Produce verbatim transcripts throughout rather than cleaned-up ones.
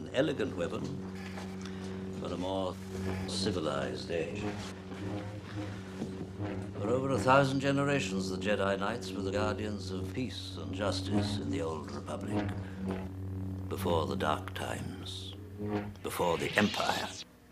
elegant weapon for a more civilized age. For over a thousand generations, the Jedi Knights were the guardians of peace and justice in the Old Republic. Before the Dark Times. Before the Empire.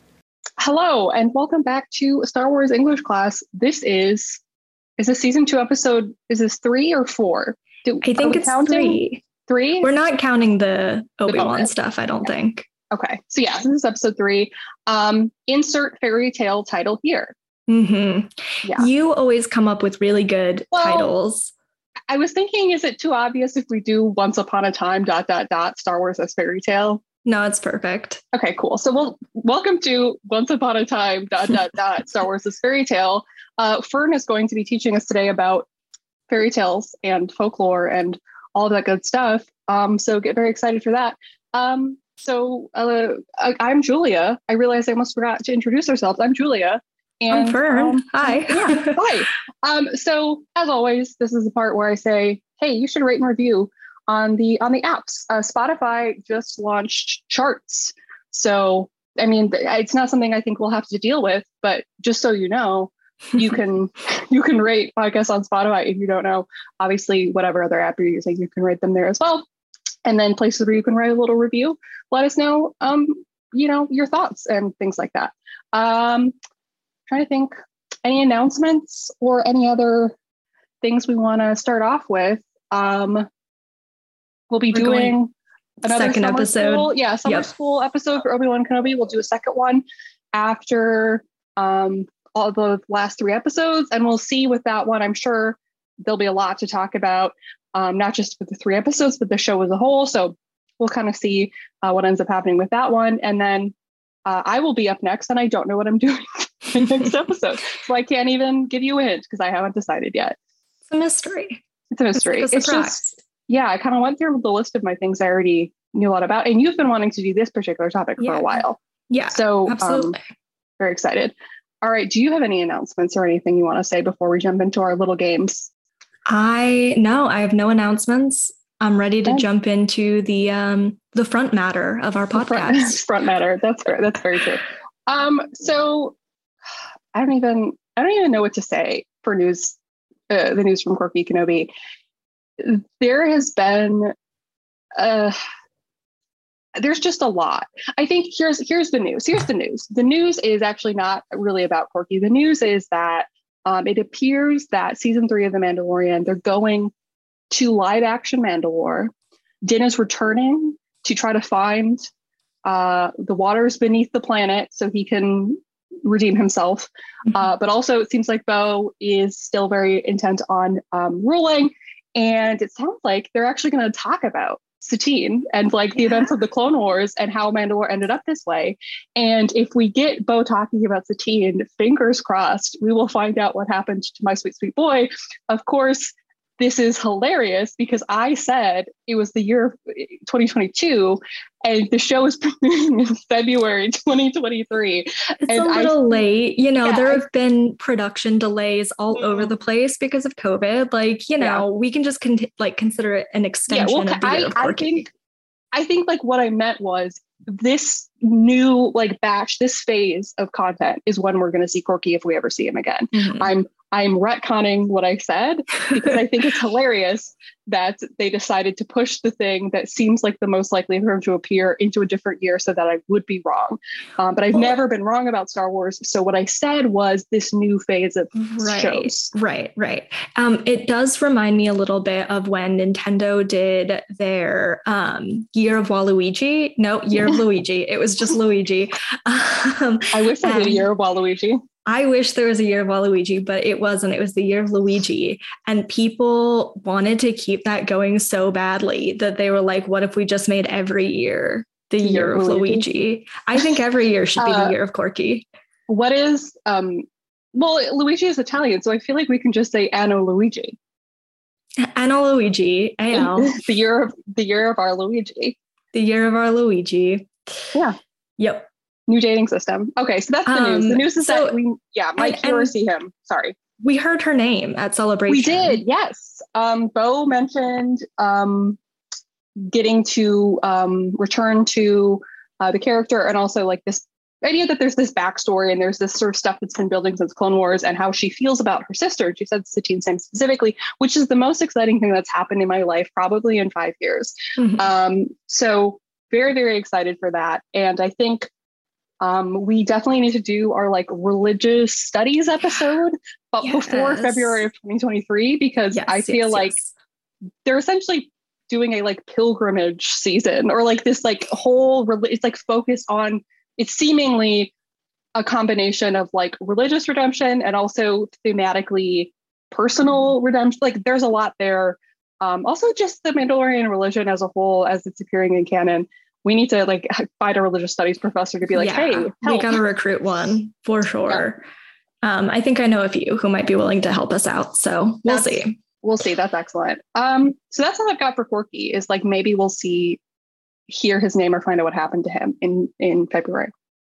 Hello, and welcome back to Star Wars English class. This is, is this season two episode, is this three or four? Do, I think it's counting? three. Three? We're not counting the Obi-Wan okay. stuff, I don't yeah. think. Okay, so yeah, this is episode three. Um, insert fairy tale title here. Mm-hmm. Yeah. You always come up with really good well, titles. I was thinking, is it too obvious if we do Once Upon a Time, dot, dot, dot, Star Wars as fairy tale? No, it's perfect. Okay, cool. So we'll welcome to Once Upon a Time, dot, dot, dot, Star Wars as fairy tale. Uh, Fern is going to be teaching us today about fairy tales and folklore and all that good stuff. Um, so get very excited for that. Um, so uh, I, I'm Julia. I realized I almost forgot to introduce ourselves. I'm Julia. And, I'm Fern. Um, Hi. Yeah, hi. Um, so as always, this is the part where I say, hey, you should rate and review on the on the apps. Uh, Spotify just launched charts. So, I mean, it's not something I think we'll have to deal with, but just so you know, you can you can rate podcasts on Spotify if you don't know. Obviously, whatever other app you're using, you can rate them there as well. And then places where you can write a little review. Let us know, um, you know, your thoughts and things like that. Um, trying to think, any announcements or any other things we want to start off with. Um, we'll be We're doing another second summer episode. School, yeah, summer yep. school episode for Obi-Wan Kenobi. We'll do a second one after um, all the last three episodes, and we'll see with that one. I'm sure there'll be a lot to talk about, um, not just with the three episodes, but the show as a whole. So we'll kind of see uh, what ends up happening with that one, and then uh, I will be up next, and I don't know what I'm doing in the next episode, so I can't even give you a hint because I haven't decided yet. It's a mystery. It's a mystery. It's, like a it's just, yeah, I kind of went through the list of my things I already knew a lot about, and you've been wanting to do this particular topic yeah. for a while. Yeah, so absolutely. Um, very excited. All right, do you have any announcements or anything you want to say before we jump into our little games? I no, I have no announcements. I'm ready to okay. jump into the um the front matter of our podcast. Front, front matter. That's fair. That's very true. Um, so I don't even I don't even know what to say for news. Uh, the news from Corky Kenobi. There has been, uh, there's just a lot. I think here's here's the news. Here's the news. The news is actually not really about Corky. The news is that um, it appears that season three of The Mandalorian, they're going to live action Mandalore. Din is returning to try to find uh, the waters beneath the planet so he can redeem himself. Mm-hmm. Uh, but also it seems like Bo is still very intent on um, ruling. And it sounds like they're actually going to talk about Satine and like the yeah. events of the Clone Wars and how Mandalore ended up this way. And if we get Bo talking about Satine, fingers crossed, we will find out what happened to my sweet, sweet boy. Of course, this is hilarious because I said it was the year of twenty twenty-two and the show is premiering in February twenty twenty-three. It's and a little I, late. You know, yeah, there have been production delays all mm-hmm. over the place because of COVID. Like, you know, yeah. we can just con- like consider it an extension yeah, well, of the I, year of I Corky. think, I think like what I meant was this new like batch, this phase of content is when we're going to see Corky if we ever see him again. Mm-hmm. I'm I'm retconning what I said because I think it's hilarious that they decided to push the thing that seems like the most likely for him to appear into a different year so that I would be wrong. Um, but I've well, never been wrong about Star Wars. So what I said was this new phase of right, shows. Right, right. Um, it does remind me a little bit of when Nintendo did their um, Year of Waluigi. No, Year of Luigi. It was just Luigi. Um, I wish I did a Year of Waluigi. I wish there was a Year of Waluigi, but it wasn't. It was the Year of Luigi. And people wanted to keep that going so badly that they were like, what if we just made every year the Year, year of Luigi? Luigi? I think every year should be uh, the Year of Corky. What is, um, well, Luigi is Italian, so I feel like we can just say Anno Luigi. Anno Luigi, I know. the year of the year of our Luigi. The Year of our Luigi. Yeah. Yep. New dating system. Okay, so that's the um, news. The news is so, that we, yeah, Mike here see him. Sorry. We heard her name at Celebration. We did, yes. Um, Bo mentioned um, getting to um, return to uh, the character, and also like this idea that there's this backstory and there's this sort of stuff that's been building since Clone Wars and how she feels about her sister. She said Satine Singh specifically, which is the most exciting thing that's happened in my life, probably in five years. Mm-hmm. Um, so very, very excited for that. And I think um, we definitely need to do our like religious studies episode, but yes. before February of twenty twenty-three, because yes, I feel yes, like yes. they're essentially doing a like pilgrimage season or like this like whole, it's like focused on, it's seemingly a combination of like religious redemption and also thematically personal redemption. Like there's a lot there. Um, also just the Mandalorian religion as a whole, as it's appearing in canon. We need to like find a religious studies professor to be like, yeah, hey, help. We got to recruit one for sure. Yeah. Um, I think I know a few who might be willing to help us out. So we'll that's, see. We'll see. That's excellent. Um, so that's all I've got for Korkie is like, maybe we'll see, hear his name or find out what happened to him in, in February.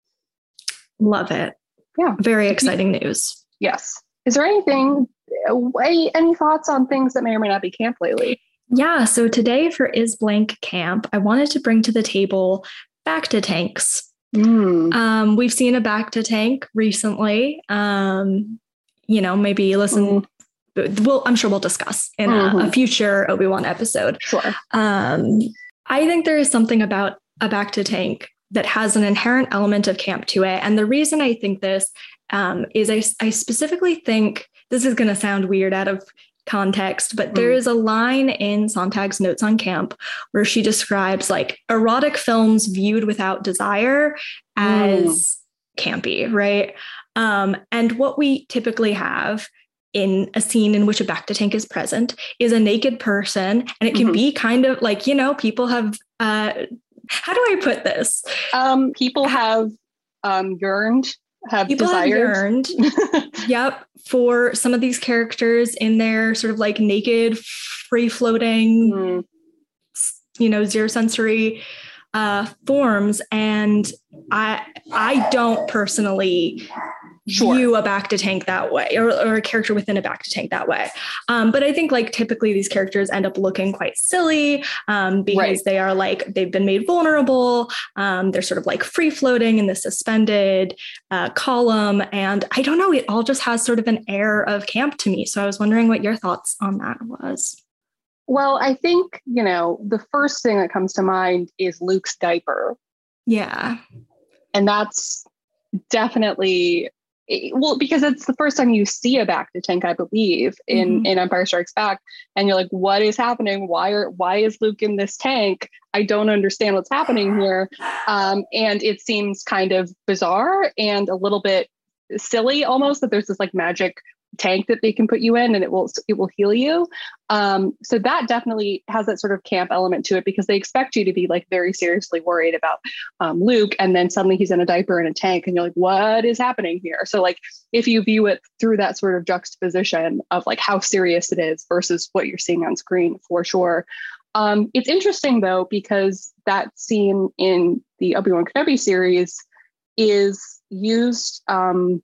Love it. Yeah. Very exciting news. Yes. Is there anything, any, any thoughts on things that may or may not be camp lately? Yeah. So today for Is Blank Camp, I wanted to bring to the table bacta tanks. Mm. Um, we've seen a bacta tank recently. Um, you know, maybe listen, mm. We'll, I'm sure we'll discuss in mm-hmm. a, a future Obi-Wan episode. Sure. Um, I think there is something about a bacta tank that has an inherent element of camp to it. And the reason I think this um, is I, I specifically think, this is going to sound weird out of context, but mm. there is a line in Sontag's Notes on Camp where she describes like erotic films viewed without desire as mm. campy, right? Um, and what we typically have in a scene in which a bacta tank is present is a naked person. And it can mm-hmm. be kind of like, you know, people have, uh, how do I put this? Um, people have um, yearned, have people desired. Have yearned, yep, for some of these characters in their sort of like naked, free-floating, mm. you know, zero sensory uh, forms. And I, I don't personally Sure. view a bacta tank that way, or, or a character within a bacta tank that way. Um, but I think like typically these characters end up looking quite silly um, because right. they are like, they've been made vulnerable. Um, they're sort of like free floating in the suspended uh, column. And I don't know, it all just has sort of an air of camp to me. So I was wondering what your thoughts on that was. Well, I think, you know, the first thing that comes to mind is Luke's diaper. Yeah. And that's definitely... Well, because it's the first time you see a bacta tank, I believe, in, mm-hmm. in Empire Strikes Back, and you're like, "What is happening? Why are why is Luke in this tank? I don't understand what's happening here." Um, and it seems kind of bizarre and a little bit silly, almost, that there's this like magic tank that they can put you in and it will it will heal you. Um, so that definitely has that sort of camp element to it because they expect you to be like very seriously worried about um, Luke, and then suddenly he's in a diaper in a tank and you're like, what is happening here? So like if you view it through that sort of juxtaposition of like how serious it is versus what you're seeing on screen, for sure. Um, it's interesting though, because that scene in the Obi-Wan Kenobi series is used um,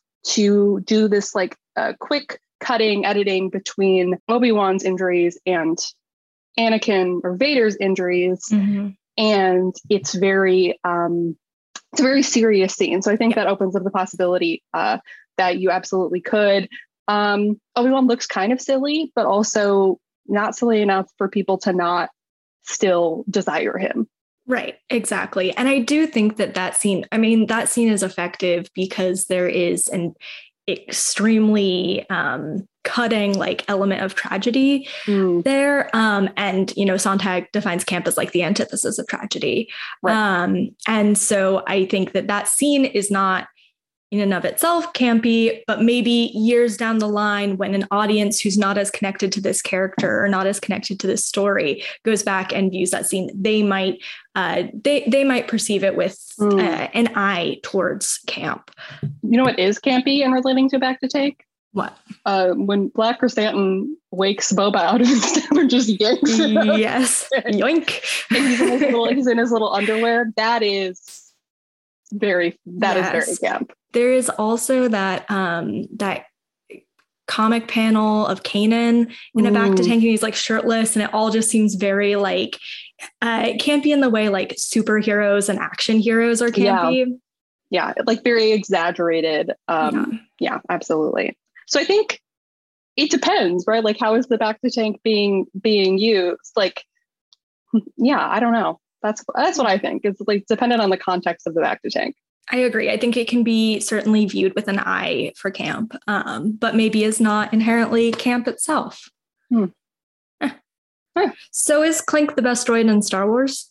to do this like uh, quick cutting editing between Obi-Wan's injuries and Anakin or Vader's injuries. Mm-hmm. And it's very, um, it's a very serious scene. So I think that opens up the possibility uh, that you absolutely could. Um, Obi-Wan looks kind of silly, but also not silly enough for people to not still desire him. Right, exactly. And I do think that that scene, I mean, that scene is effective because there is an extremely um, cutting like element of tragedy mm. there. Um, and, you know, Sontag defines camp as like the antithesis of tragedy. Right. Um, and so I think that that scene is not in and of itself campy, but maybe years down the line when an audience who's not as connected to this character or not as connected to this story goes back and views that scene, they might uh, they they might perceive it with mm. uh, an eye towards camp. You know what is campy and relating to bacta tank? What? Uh, when Black Chrysanthemum wakes Boba out of his stomach and just yanks it Yes, yoink. And he's in his little, he's in his little underwear. That is very, that yes. is very camp. There is also that um, that comic panel of Kanan in a bacta tank, and he's like shirtless, and it all just seems very like Uh, it can't be in the way like superheroes and action heroes are campy. Yeah, yeah, like very exaggerated. Um, yeah. yeah, absolutely. So I think it depends, right? Like, how is the Bacta tank being being used? Like, yeah, I don't know. That's that's what I think. It's like dependent on the context of the Bacta tank. I agree. I think it can be certainly viewed with an eye for camp, um, but maybe is not inherently camp itself. Hmm. Eh. Huh. So is Clink the best droid in Star Wars?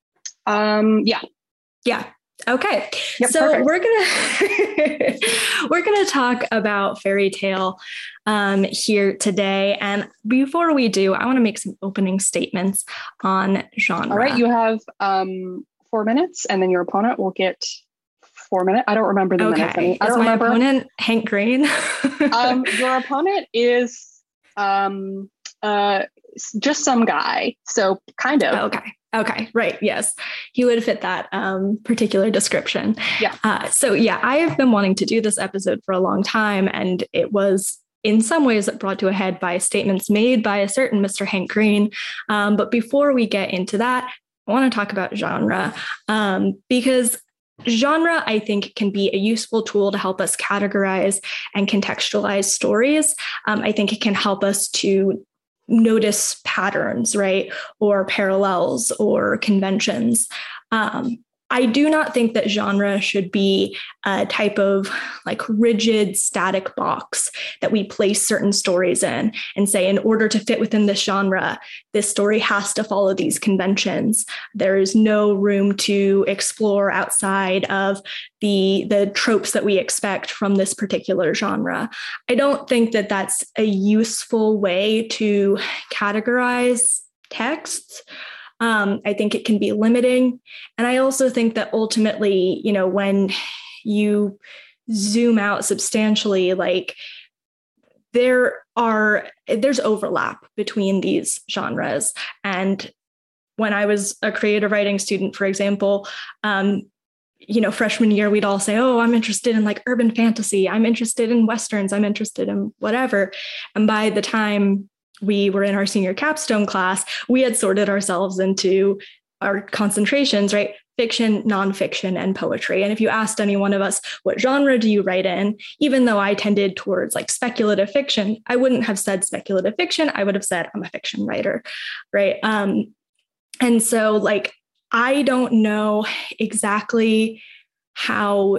Um, yeah. Yeah. Okay. Yep, so perfect. we're gonna we're gonna talk about Fairy Tail um, here today. And before we do, I want to make some opening statements on genre. All right, you have um, four minutes, and then your opponent will get four minutes. I don't remember the okay. minutes. I, mean, I is don't my remember. opponent Hank Green? um, your opponent is um, uh, just some guy. So kind of. Okay. Okay. Right. Yes. He would fit that um, particular description. Yeah. Uh, so yeah, I have been wanting to do this episode for a long time, and it was in some ways brought to a head by statements made by a certain Mister Hank Green. Um, but before we get into that, I want to talk about genre um, because genre, I think, can be a useful tool to help us categorize and contextualize stories. Um, I think it can help us to notice patterns, right? Or parallels or conventions. Um, I do not think that genre should be a type of like rigid static box that we place certain stories in and say, in order to fit within this genre, this story has to follow these conventions. There is no room to explore outside of the, the tropes that we expect from this particular genre. I don't think that that's a useful way to categorize texts. Um, I think it can be limiting. And I also think that ultimately, you know, when you zoom out substantially, like there are, there's overlap between these genres. And when I was a creative writing student, for example, um, you know, freshman year, we'd all say, oh, I'm interested in like urban fantasy. I'm interested in Westerns. I'm interested in whatever. And by the time we were in our senior capstone class, we had sorted ourselves into our concentrations, right? Fiction, nonfiction, and poetry. And if you asked any one of us, what genre do you write in? Even though I tended towards like speculative fiction, I wouldn't have said speculative fiction. I would have said I'm a fiction writer, right? Um, and so like, I don't know exactly how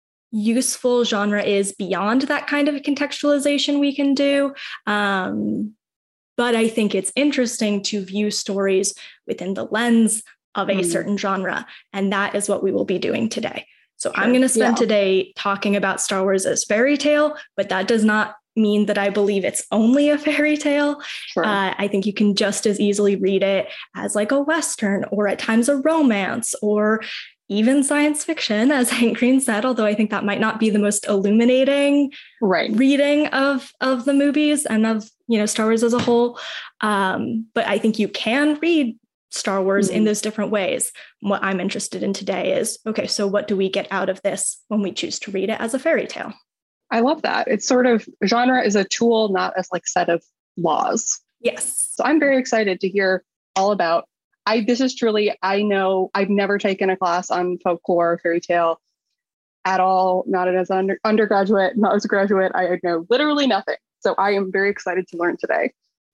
useful genre is beyond that kind of contextualization we can do. Um, But I think it's interesting to view stories within the lens of a mm. certain genre. And that is what we will be doing today. So sure. I'm going to spend yeah. today talking about Star Wars as fairy tale, but that does not mean that I believe it's only a fairy tale. Sure. Uh, I think you can just as easily read it as like a Western or at times a romance or even science fiction, as Hank Green said, although I think that might not be the most illuminating right. reading of, of the movies and of, you know, Star Wars as a whole. Um, but I think you can read Star Wars mm-hmm. in those different ways. What I'm interested in today is, okay, so what do we get out of this when we choose to read it as a fairy tale? I love that. It's sort of, genre is a tool, not as like set of laws. Yes. So I'm very excited to hear all about I, this is truly, I know I've never taken a class on folklore or fairy tale at all, not as an under, undergraduate, not as a graduate. I know literally nothing. So I am very excited to learn today.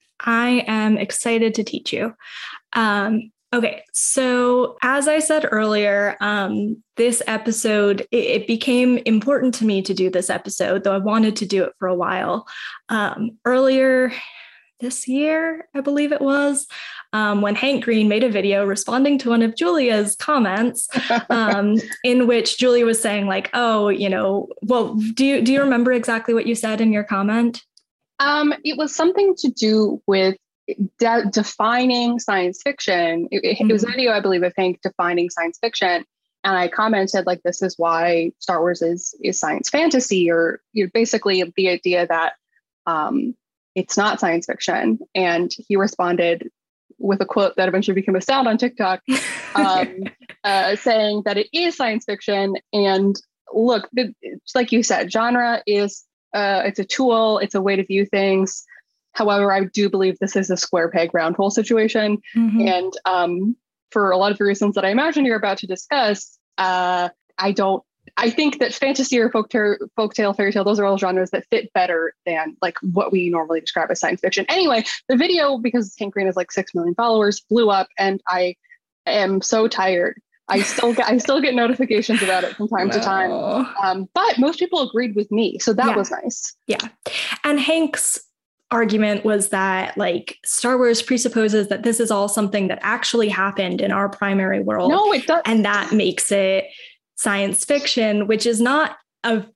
I am excited to teach you. Um, okay, so as I said earlier, um, this episode, it, it became important to me to do this episode, though I wanted to do it for a while. Um, earlier this year, I believe it was, um, when Hank Green made a video responding to one of Julia's comments, um, in which Julia was saying like, oh, you know, well, do you, do you remember exactly what you said in your comment? Um, it was something to do with de- defining science fiction. It, mm-hmm. it was a video, I believe, of Hank defining science fiction. And I commented like, this is why Star Wars is, is science fantasy, or you know, basically the idea that, um, it's not science fiction. And he responded with a quote that eventually became a sound on TikTok, um, uh, saying that it is science fiction. And look, it's like you said, genre is, uh, it's a tool, it's a way to view things. However, I do believe this is a square peg round hole situation. Mm-hmm. And um, for a lot of the reasons that I imagine you're about to discuss, uh, I don't, I think that fantasy or folktale, folktale, fairy tale, those are all genres that fit better than like what we normally describe as science fiction. Anyway, the video, because Hank Green has like six million followers, blew up, and I am so tired. I still get I still get notifications about it from time no. to time. Um, but most people agreed with me. So that yeah. was nice. Yeah. And Hank's argument was that like Star Wars presupposes that this is all something that actually happened in our primary world. No, it does. And that makes it science fiction, which is not a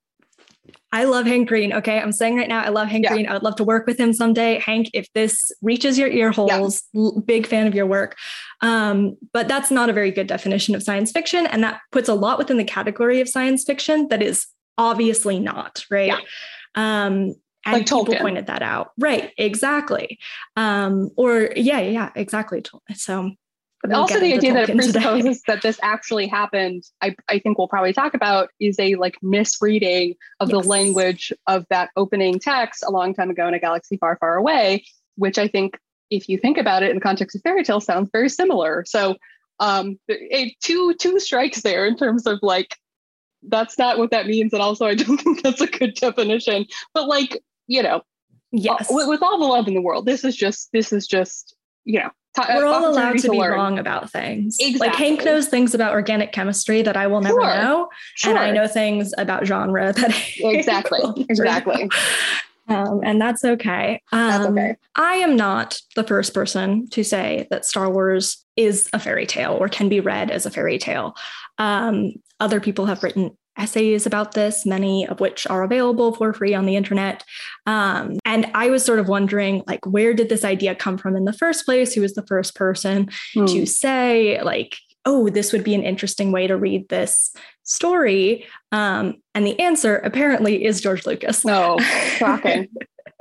I love Hank Green. Okay. I'm saying right now, I love Hank yeah. Green. I would love to work with him someday. Hank, if this reaches your ear holes, yeah. l- big fan of your work. Um, but that's not a very good definition of science fiction. And that puts a lot within the category of science fiction that is obviously not, right? Yeah. Um, and like people Tolkien. pointed that out. Right. Exactly. Um, or yeah, yeah, exactly. So But we'll also the idea that it presupposes that this actually happened, I, I think we'll probably talk about, is a like misreading of yes. the language of that opening text a long time ago in a galaxy far, far away, which I think if you think about it in the context of fairy tale sounds very similar. So um, it, two, two strikes there in terms of like, that's not what that means. And also I don't think that's a good definition, but like, you know, yes, with, with all the love in the world, this is just, this is just, you know, we're all allowed to, to be learn. wrong about things. Exactly. Like Hank knows things about organic chemistry that I will never sure. know. Sure. And I know things about genre that exactly. Exactly. Um, and that's okay. Um, that's okay. I am not the first person to say that Star Wars is a fairy tale or can be read as a fairy tale. Um, other people have written essays about this, many of which are available for free on the internet. Um, and I was sort of wondering, like, where did this idea come from in the first place? Who was the first person mm. to say, like, oh, this would be an interesting way to read this story? Um, and the answer apparently is George Lucas. No, shocking.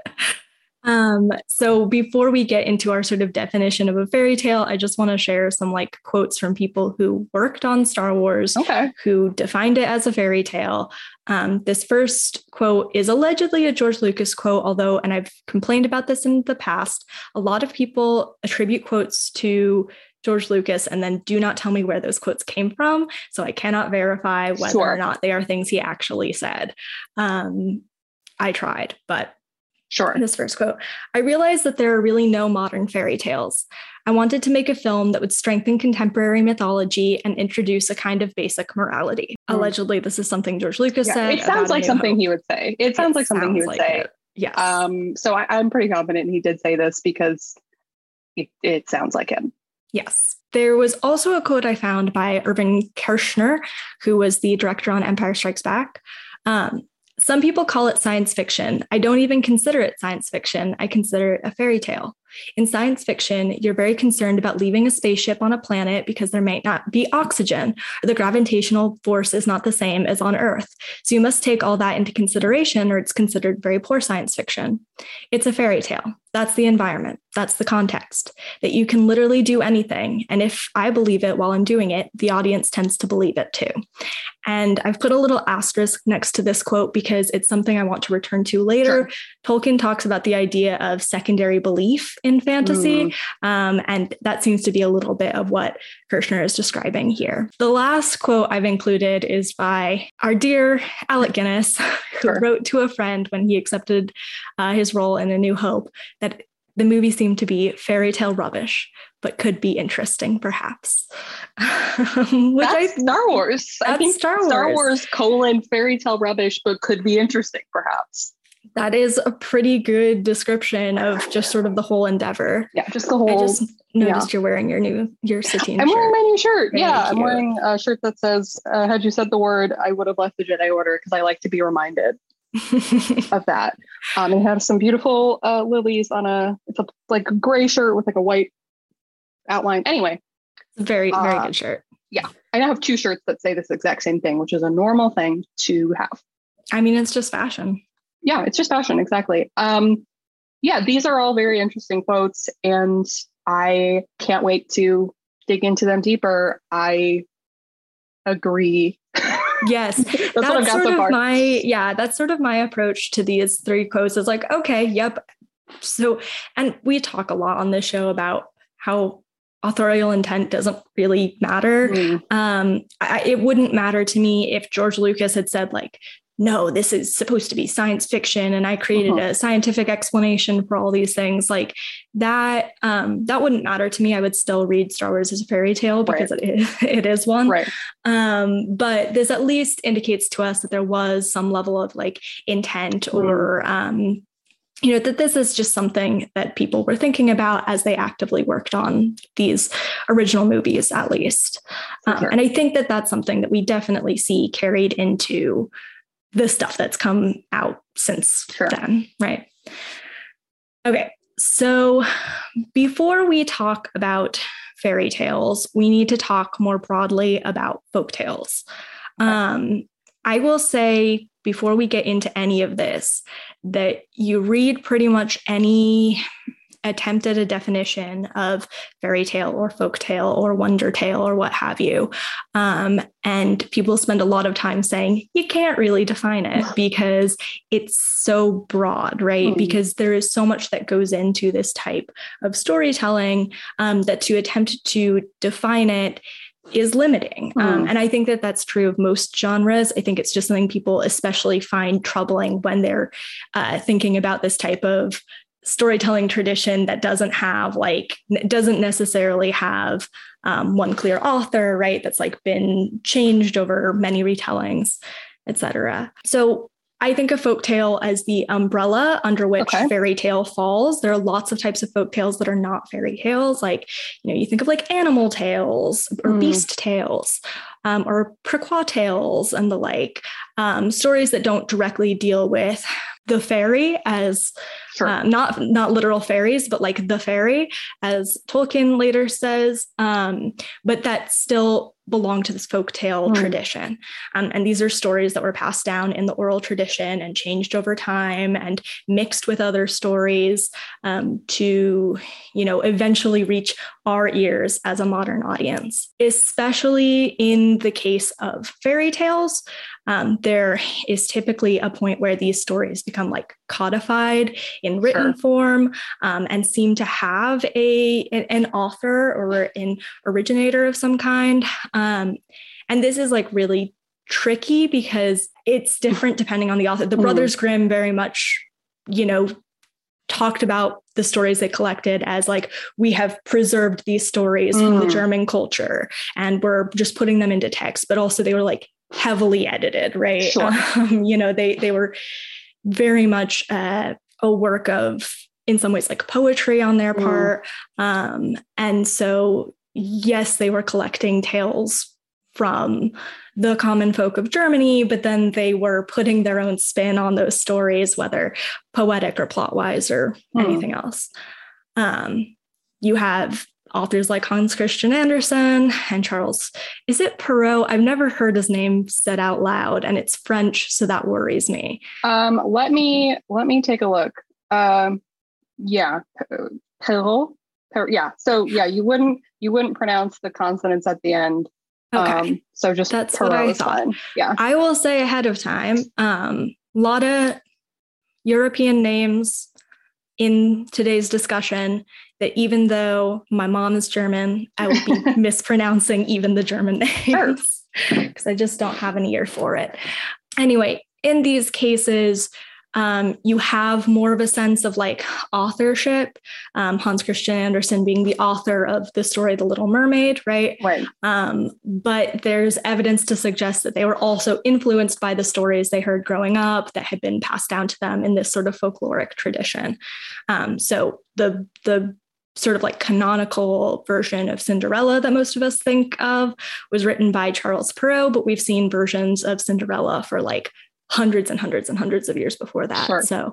Um, so before we get into our sort of definition of a fairy tale, I just want to share some like quotes from people who worked on Star Wars, okay. who defined it as a fairy tale. Um, this first quote is allegedly a George Lucas quote, although, and I've complained about this in the past, a lot of people attribute quotes to George Lucas and then do not tell me where those quotes came from. So I cannot verify whether sure. or not they are things he actually said. Um, I tried, but Sure. This first quote, I realized that there are really no modern fairy tales. I wanted to make a film that would strengthen contemporary mythology and introduce a kind of basic morality. Mm. Allegedly, this is something George Lucas yeah, said. It sounds like something Hope. he would say. It sounds it like something sounds he would like say. It. Yes. Um, so I, I'm pretty confident he did say this because it, it sounds like him. Yes. There was also a quote I found by Irvin Kershner, who was the director on Empire Strikes Back. Um, Some people call it science fiction. I don't even consider it science fiction. I consider it a fairy tale. In science fiction, you're very concerned about leaving a spaceship on a planet because there might not be oxygen, or the gravitational force is not the same as on Earth. So you must take all that into consideration, or it's considered very poor science fiction. It's a fairy tale. That's the environment. That's the context, that you can literally do anything. And if I believe it while I'm doing it, the audience tends to believe it too. And I've put a little asterisk next to this quote because it's something I want to return to later. Sure. Tolkien talks about the idea of secondary belief in fantasy. Mm. Um, and that seems to be a little bit of what Kershner is describing here. The last quote I've included is by our dear Alec Guinness, who Sure. wrote to a friend when he accepted uh, his role in A New Hope that the movie seemed to be fairy tale rubbish, but could be interesting, perhaps. Which that's I, Star Wars. That's I think Star Wars. Star Wars colon fairy tale rubbish, but could be interesting, perhaps. That is a pretty good description of just sort of the whole endeavor. Yeah, just the whole. I just noticed yeah. you're wearing your new your Satine I'm shirt. wearing my new shirt. Very yeah, cute. I'm wearing a shirt that says, uh, "Had you said the word, I would have left the Jedi Order," because I like to be reminded of that. Um, it has some beautiful uh, lilies on a. It's a like gray shirt with like a white outline. Anyway, very very uh, good shirt. Yeah, I now have two shirts that say this exact same thing, which is a normal thing to have. I mean, it's just fashion. Yeah, it's just fashion. Exactly. Um, yeah, these are all very interesting quotes, and I can't wait to dig into them deeper. I agree. Yes, that's, that's what I've got sort so of far. my yeah. That's sort of my approach to these three quotes. Is like, okay, yep, So, and we talk a lot on this show about how authorial intent doesn't really matter. Mm. Um, I, it wouldn't matter to me if George Lucas had said like, no, this is supposed to be science fiction, and I created uh-huh. a scientific explanation for all these things. Like that, um, that wouldn't matter to me. I would still read Star Wars as a fairy tale because right. it, is, it is one. Right. Um, but this at least indicates to us that there was some level of like intent mm. or, um, you know, that this is just something that people were thinking about as they actively worked on these original movies, at least. Um, sure. And I think that that's something that we definitely see carried into the stuff that's come out since sure. then, right? Okay, so before we talk about fairy tales, we need to talk more broadly about folk tales. Okay. Um, I will say before we get into any of this, that you read pretty much any attempt at a definition of fairy tale or folk tale or wonder tale or what have you. Um, and people spend a lot of time saying you can't really define it because it's so broad, right? Mm. Because there is so much that goes into this type of storytelling um, that to attempt to define it is limiting. Mm. Um, and I think that that's true of most genres. I think it's just something people especially find troubling when they're uh, thinking about this type of storytelling tradition that doesn't have like, doesn't necessarily have um, one clear author, right? That's like been changed over many retellings, et cetera. So I think of folktale as the umbrella under which okay. fairy tale falls. There are lots of types of folk tales that are not fairy tales. Like, you know, you think of like animal tales or mm. beast tales um, or Pequot tales and the like, um, stories that don't directly deal with the fairy as sure. uh, not not literal fairies, but like the fairy, as Tolkien later says, um, but that still belong to this folktale mm. tradition. Um, and these are stories that were passed down in the oral tradition and changed over time and mixed with other stories um, to, you know, eventually reach our ears as a modern audience. Especially in the case of fairy tales, um, there is typically a point where these stories become like codified in written sure. form um, and seem to have a an author or an originator of some kind. Um, and this is like really tricky because it's different depending on the author. The mm. Brothers Grimm very much, you know, talked about the stories they collected as like, we have preserved these stories mm. from the German culture and we're just putting them into text, but also they were like heavily edited, right? Sure. Um, you know, they they were very much uh, a work of, in some ways, like poetry on their mm. part. Um, and so, yes, they were collecting tales from the common folk of Germany, but then they were putting their own spin on those stories, whether poetic or plot-wise or mm. anything else. Um, you have authors like Hans Christian Andersen and Charles, is it Perrault? I've never heard his name said out loud, and it's French, so that worries me. Um, let me let me take a look. Um, yeah, Perrault. Per, yeah. So yeah, you wouldn't you wouldn't pronounce the consonants at the end. Okay. Um, so just that's Perrault what I is thought. fine. Yeah. I will say ahead of time, um, a lot of European names in today's discussion that even though my mom is German, I will be mispronouncing even the German names because I just don't have an ear for it. Anyway, in these cases, um, you have more of a sense of like authorship. Um, Hans Christian Andersen being the author of the story The Little Mermaid, right? Right. Um, but there's evidence to suggest that they were also influenced by the stories they heard growing up that had been passed down to them in this sort of folkloric tradition. Um, so the the sort of like canonical version of Cinderella that most of us think of was written by Charles Perrault, but we've seen versions of Cinderella for like hundreds and hundreds and hundreds of years before that. Sure. So,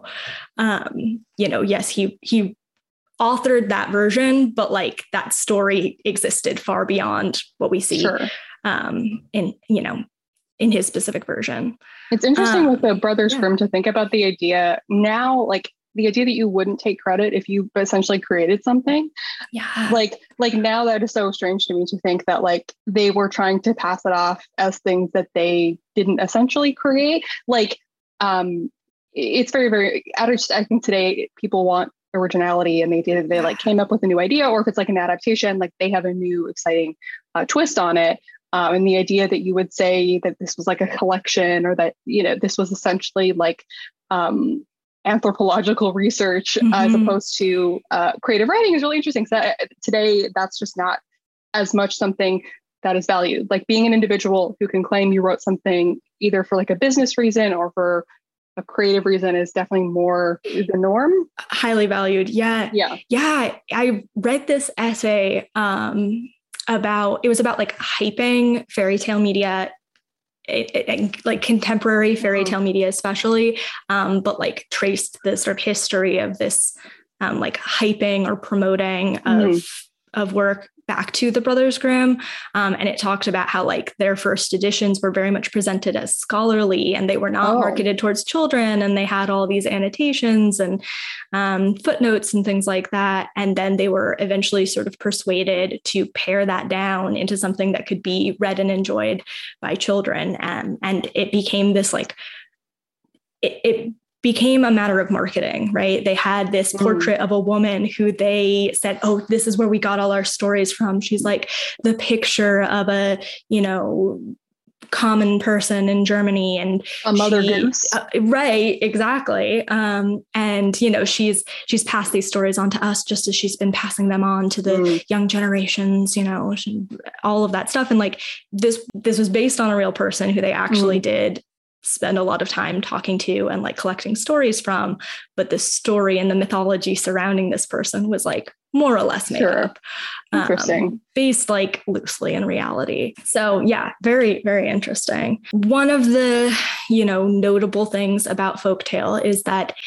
um, you know, yes, he he authored that version, but like that story existed far beyond what we see sure. um, in, you know, in his specific version. It's interesting um, with the Brothers yeah. Grimm to think about the idea now, like the idea that you wouldn't take credit if you essentially created something. Yeah. Like, like now that is so strange to me to think that like they were trying to pass it off as things that they didn't essentially create. Like, um, it's very, very, I just, I think today people want originality and they did they like came up with a new idea, or if it's like an adaptation, like they have a new exciting uh, twist on it. Um, and the idea that you would say that this was like a collection, or that, you know, this was essentially like um, anthropological research mm-hmm. as opposed to uh, creative writing is really interesting. So that, today, that's just not as much something that is valued. Like being an individual who can claim you wrote something either for like a business reason or for a creative reason is definitely more the norm. Highly valued. Yeah. Yeah. Yeah. I read this essay um, about, it was about like hyping fairy tale media, it, it, like contemporary fairy tale media, especially, um, but like traced the sort of history of this um, like hyping or promoting of, mm-hmm. of work back to the Brothers Grimm. Um, and it talked about how like their first editions were very much presented as scholarly and they were not oh. marketed towards children. And they had all these annotations and um, footnotes and things like that. And then they were eventually sort of persuaded to pare that down into something that could be read and enjoyed by children. Um, and it became this like, it, it became a matter of marketing, right? They had this portrait of a woman who they said, oh, this is where we got all our stories from. She's like the picture of a, you know, common person in Germany, and a mother goose. Uh, right, exactly. Um, and, you know, she's, she's passed these stories on to us just as she's been passing them on to the mm. young generations, you know, she, all of that stuff. And like this, this was based on a real person who they actually mm. did spend a lot of time talking to and like collecting stories from, but the story and the mythology surrounding this person was like more or less made sure. up. Interesting. Um, based like loosely in reality. So yeah, very, very interesting. One of the, you know, notable things about folktale is that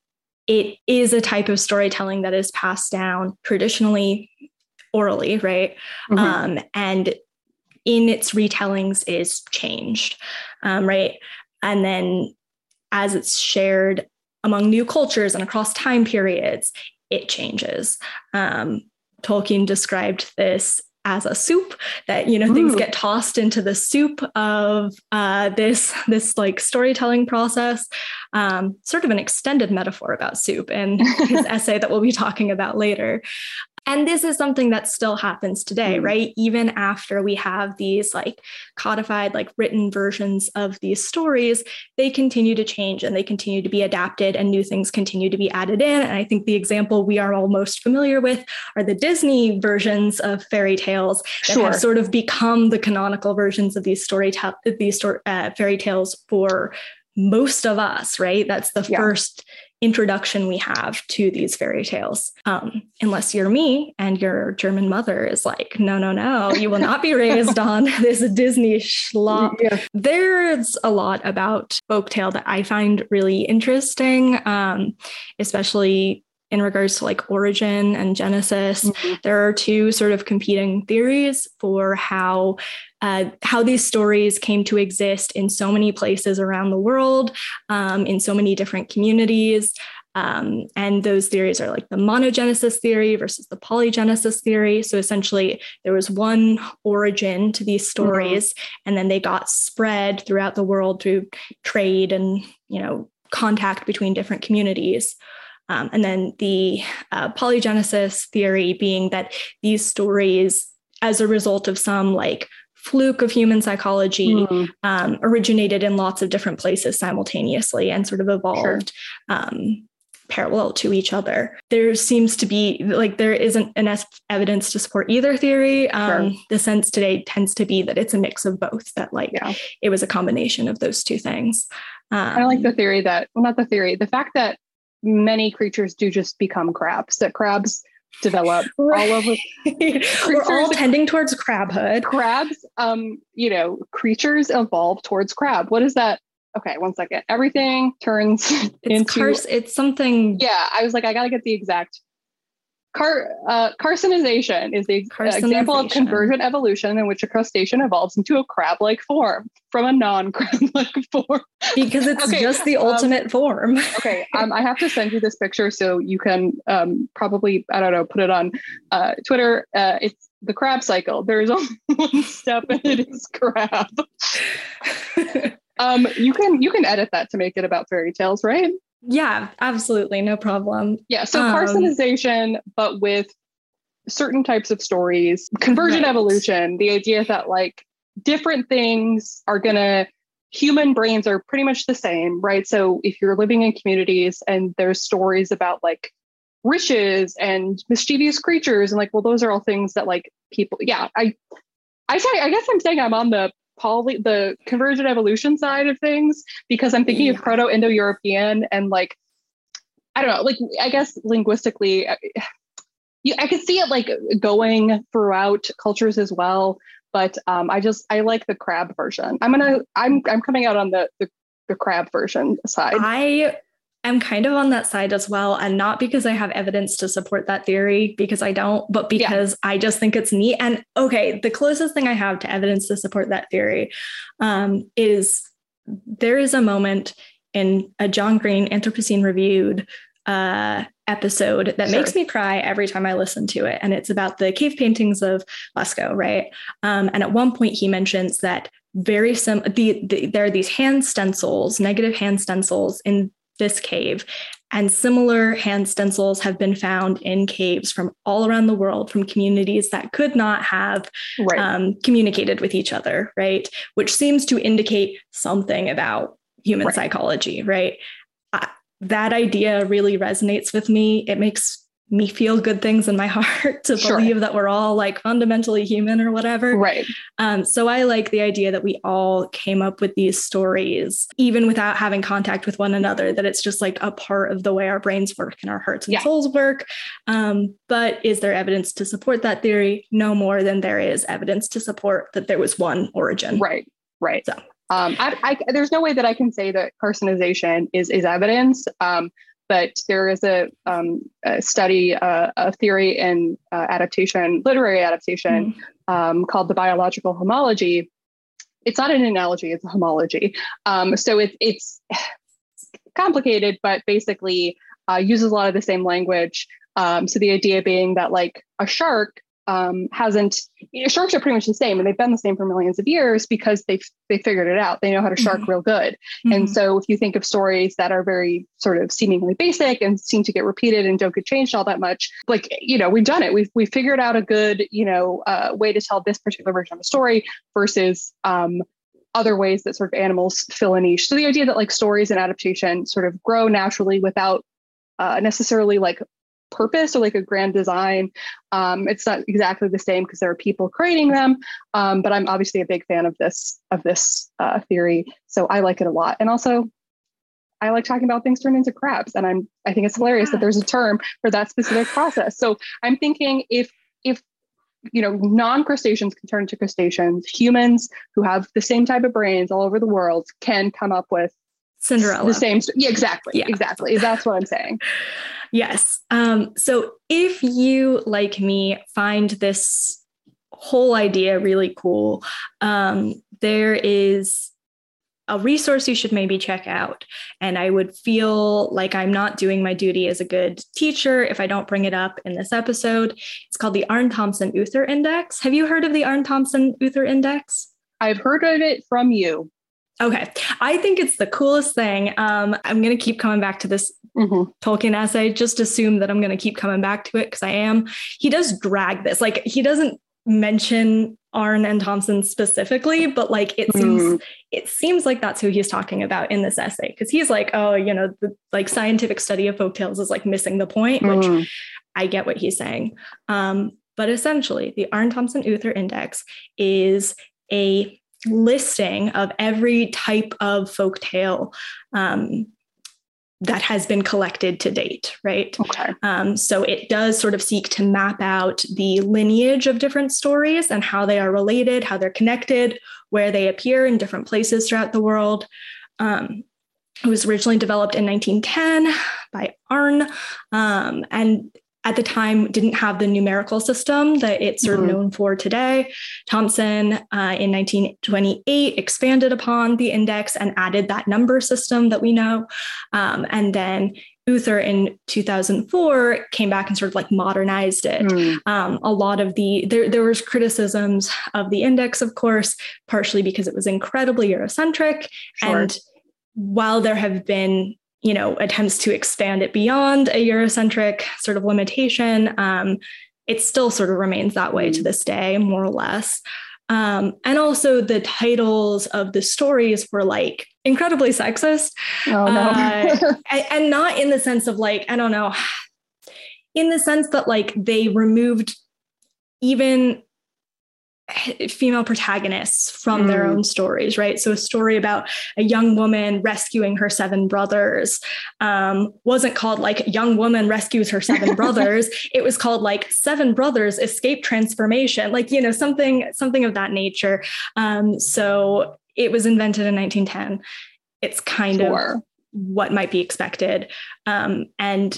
it is a type of storytelling that is passed down traditionally orally, right? Mm-hmm. Um, and in its retellings is changed, um, right? And then as it's shared among new cultures and across time periods, it changes. Um, Tolkien described this as a soup that, you know, Ooh. things get tossed into the soup of uh, this, this like storytelling process, um, sort of an extended metaphor about soup in his essay that we'll be talking about later. And this is something that still happens today, mm. right? Even after we have these like codified, like written versions of these stories, they continue to change and they continue to be adapted and new things continue to be added in. And I think the example we are all most familiar with are the Disney versions of fairy tales that sure. have sort of become the canonical versions of these story te- these sto- uh, fairy tales for most of us, right? That's the yeah. first introduction we have to these fairy tales. Um, unless you're me and your German mother is like, no, no, no, you will not be raised on this Disney schlop. Yeah. There's a lot about folktale that I find really interesting, um, especially in regards to like origin and genesis. Mm-hmm. There are two sort of competing theories for how Uh, how these stories came to exist in so many places around the world, um, in so many different communities. Um, and those theories are like the monogenesis theory versus the polygenesis theory. So essentially, there was one origin to these stories, mm-hmm. and then they got spread throughout the world through trade and, you know, contact between different communities. Um, and then the uh, polygenesis theory being that these stories, as a result of some like fluke of human psychology, mm. um, originated in lots of different places simultaneously and sort of evolved sure. um, parallel to each other. There seems to be like, there isn't enough evidence to support either theory. Um, sure. The sense today tends to be that it's a mix of both, that like yeah. it was a combination of those two things. Um, I like the theory that, well, not the theory, the fact that many creatures do just become crabs, that crabs develop right. all over. We're all tending towards crabhood. Crabs, um, you know, creatures evolve towards crab. What is that? Okay, one second. Everything turns it's into. Cars- it's something. Yeah, I was like, I got to get the exact. Car uh, carcinization is the uh, example of convergent evolution in which a crustacean evolves into a crab-like form from a non-crab-like form. Because it's okay, just the ultimate um, form. okay, um, I have to send you this picture so you can um, probably, I don't know, put it on uh, Twitter. Uh, it's the crab cycle. There is only one step and it is crab. um, you can you can edit that to make it about fairy tales, right? Yeah, absolutely. No problem. Yeah. So Um, carcinization, but with certain types of stories, convergent right. evolution, the idea that like different things are going to, human brains are pretty much the same, right? So if you're living in communities and there's stories about like riches and mischievous creatures and like, well, those are all things that like people, yeah, I, I say, I guess I'm saying I'm on the poly, the convergent evolution side of things because I'm thinking Yeah. of Proto-Indo-European and like, I don't know, like, I guess linguistically, I, you, I could see it like going throughout cultures as well. But um, I just, I like the crab version. I'm going to, I'm, I'm coming out on the, the, the crab version side. I am kind of on that side as well. And not because I have evidence to support that theory, because I don't, but because yeah. I just think it's neat. And okay, the closest thing I have to evidence to support that theory um, is there is a moment in a John Green Anthropocene Reviewed uh, episode that sure. makes me cry every time I listen to it. And it's about the cave paintings of Lascaux, right? Um, and at one point he mentions that very sim the, the there are these hand stencils, negative hand stencils in this cave. And similar hand stencils have been found in caves from all around the world, from communities that could not have right. um, communicated with each other, right? Which seems to indicate something about human right. psychology, right? Uh, that idea really resonates with me. It makes me feel good things in my heart to sure. believe that we're all like fundamentally human or whatever. Right. Um, so I like the idea that we all came up with these stories, even without having contact with one another, that it's just like a part of the way our brains work and our hearts and yeah. souls work. Um, but is there evidence to support that theory? No more than there is evidence to support that there was one origin. Right. Right. So. Um, I, I, there's no way that I can say that carcinization is, is evidence, um, but there is a, um, a study, uh, a theory in uh, adaptation, literary adaptation, mm. um, called the biological homology. It's not an analogy, it's a homology. Um, so it, it's complicated, but basically uh, uses a lot of the same language. Um, so the idea being that like a shark Um, hasn't, you know, sharks are pretty much the same, and they've been the same for millions of years because they've they figured it out. They know how to shark mm-hmm. real good. Mm-hmm. And so if you think of stories that are very sort of seemingly basic and seem to get repeated and don't get changed all that much, like, you know, we've done it. We've we figured out a good, you know, uh, way to tell this particular version of a story versus um, other ways that sort of animals fill a niche. So the idea that like stories and adaptation sort of grow naturally without uh, necessarily like purpose or like a grand design. Um, it's not exactly the same because there are people creating them. Um, but I'm obviously a big fan of this, of this uh, theory. So I like it a lot. And also I like talking about things turned into crabs. And I'm, I think it's hilarious yeah. that there's a term for that specific process. So I'm thinking if, if, you know, non-crustaceans can turn into crustaceans, humans who have the same type of brains all over the world can come up with Cinderella. The same. Yeah, exactly. Yeah. Exactly. That's what I'm saying. Yes. Um, so if you, like me, find this whole idea really cool, um, there is a resource you should maybe check out. And I would feel like I'm not doing my duty as a good teacher if I don't bring it up in this episode. It's called the Arne-Thompson-Uther Index. Have you heard of the Arne-Thompson-Uther Index? I've heard of it from you. Okay. I think it's the coolest thing. Um, I'm going to keep coming back to this mm-hmm. Tolkien essay. Just assume that I'm going to keep coming back to it because I am. He does drag this. Like, he doesn't mention Arne and Thompson specifically, but like it mm-hmm. seems it seems like that's who he's talking about in this essay. Because he's like, oh, you know, the like scientific study of folktales is like missing the point, mm-hmm. which I get what he's saying. Um, but essentially, the Arne-Thompson-Uther Index is a listing of every type of folktale um, that has been collected to date, right? Okay. Um, so it does sort of seek to map out the lineage of different stories and how they are related, how they're connected, where they appear in different places throughout the world. Um, it was originally developed in nineteen ten by Arne, um, and at the time didn't have the numerical system that it's sort of mm-hmm. known for today. Thompson uh, in nineteen twenty-eight expanded upon the index and added that number system that we know. Um, and then Uther in two thousand four came back and sort of like modernized it. Mm. Um, a lot of the, there, there was criticisms of the index, of course, partially because it was incredibly Eurocentric. Sure. And while there have been you know, attempts to expand it beyond a Eurocentric sort of limitation. Um, it still sort of remains that way to this day, more or less. Um, and also the titles of the stories were like incredibly sexist. Oh, no. uh, and, and not in the sense of like, I don't know, in the sense that like they removed even female protagonists from mm. their own stories, right? So a story about a young woman rescuing her seven brothers um, wasn't called like young woman rescues her seven brothers. It was called like seven brothers escape transformation, like, you know, something, something of that nature. Um, so it was invented in nineteen ten. It's kind sure. of what might be expected. Um, and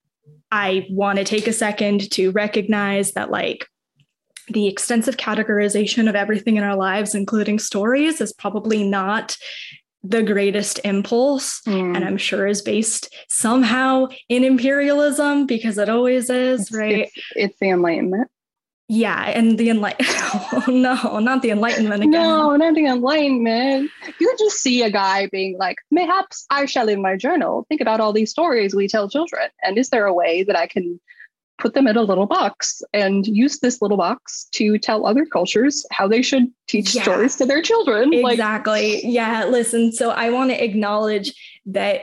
I want to take a second to recognize that like the extensive categorization of everything in our lives, including stories, is probably not the greatest impulse. Mm. And I'm sure is based somehow in imperialism, because it always is, it's, right? It's, it's the Enlightenment. Yeah. And the Enlightenment. Oh, no, not the Enlightenment again. No, not the Enlightenment. You just see a guy being like, mayhaps I shall in my journal think about all these stories we tell children. And is there a way that I can put them in a little box and use this little box to tell other cultures how they should teach yeah, stories to their children? Exactly. Like, yeah. Listen, so I want to acknowledge that,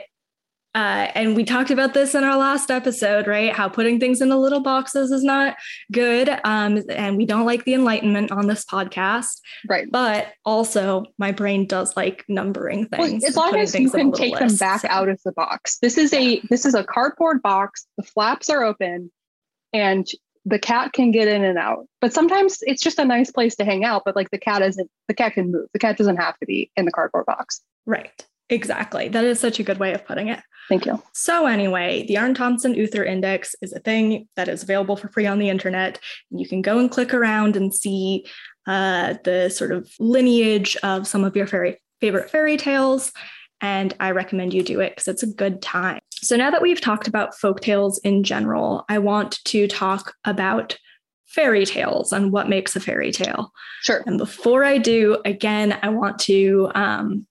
uh, and we talked about this in our last episode, right? How putting things into little boxes is not good. Um, and we don't like the Enlightenment on this podcast. Right. But also my brain does like numbering things. Well, as long as you can take them back so. out of the box. This is a, this is a cardboard box. The flaps are open. And the cat can get in and out, but sometimes it's just a nice place to hang out. But like the cat isn't, the cat can move. The cat doesn't have to be in the cardboard box. Right. Exactly. That is such a good way of putting it. Thank you. So anyway, the Arne Thompson Uther Index is a thing that is available for free on the internet. You can go and click around and see uh, the sort of lineage of some of your fairy, favorite fairy tales. And I recommend you do it because it's a good time. So now that we've talked about folktales in general, I want to talk about fairy tales and what makes a fairy tale. Sure. And before I do, again, I want to, um,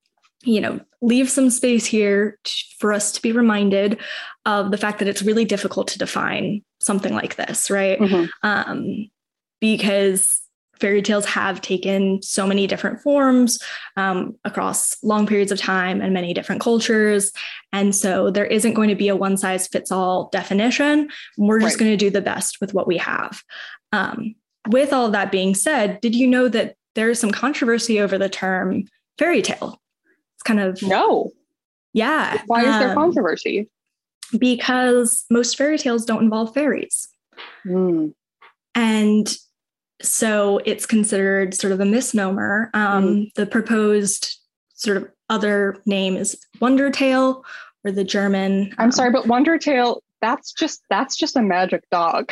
you know, leave some space here t- for us to be reminded of the fact that it's really difficult to define something like this, right? Mm-hmm. Um, because fairy tales have taken so many different forms um, across long periods of time and many different cultures. And so there isn't going to be a one size fits all definition. We're just right. going to do the best with what we have. Um, with all that being said, did you know that there is some controversy over the term fairy tale? It's kind of... No. Yeah. Why is there um, controversy? Because most fairy tales don't involve fairies. Mm. And so it's considered sort of a misnomer. Um, mm. The proposed sort of other name is Wonder Tale, or the German. I'm um, sorry, but Wonder Tale, that's just that's just a magic dog.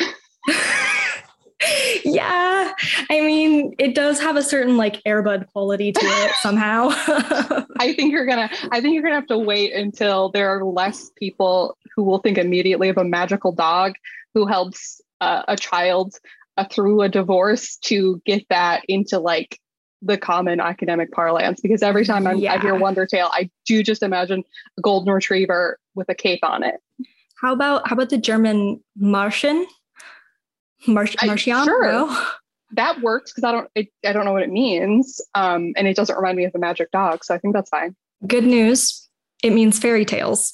Yeah, I mean, it does have a certain like Airbud quality to it somehow. I think you're gonna. I think you're gonna have to wait until there are less people who will think immediately of a magical dog who helps uh, a child Uh, through a divorce to get that into like the common academic parlance, because every time I'm, yeah. I hear Wonder Tale, I do just imagine a golden retriever with a cape on it. How about how about the German Martian? Mar- Martian? Sure. No? That works because I don't it, I don't know what it means, um, and it doesn't remind me of the magic dog, so I think that's fine. Good news. It means fairy tales.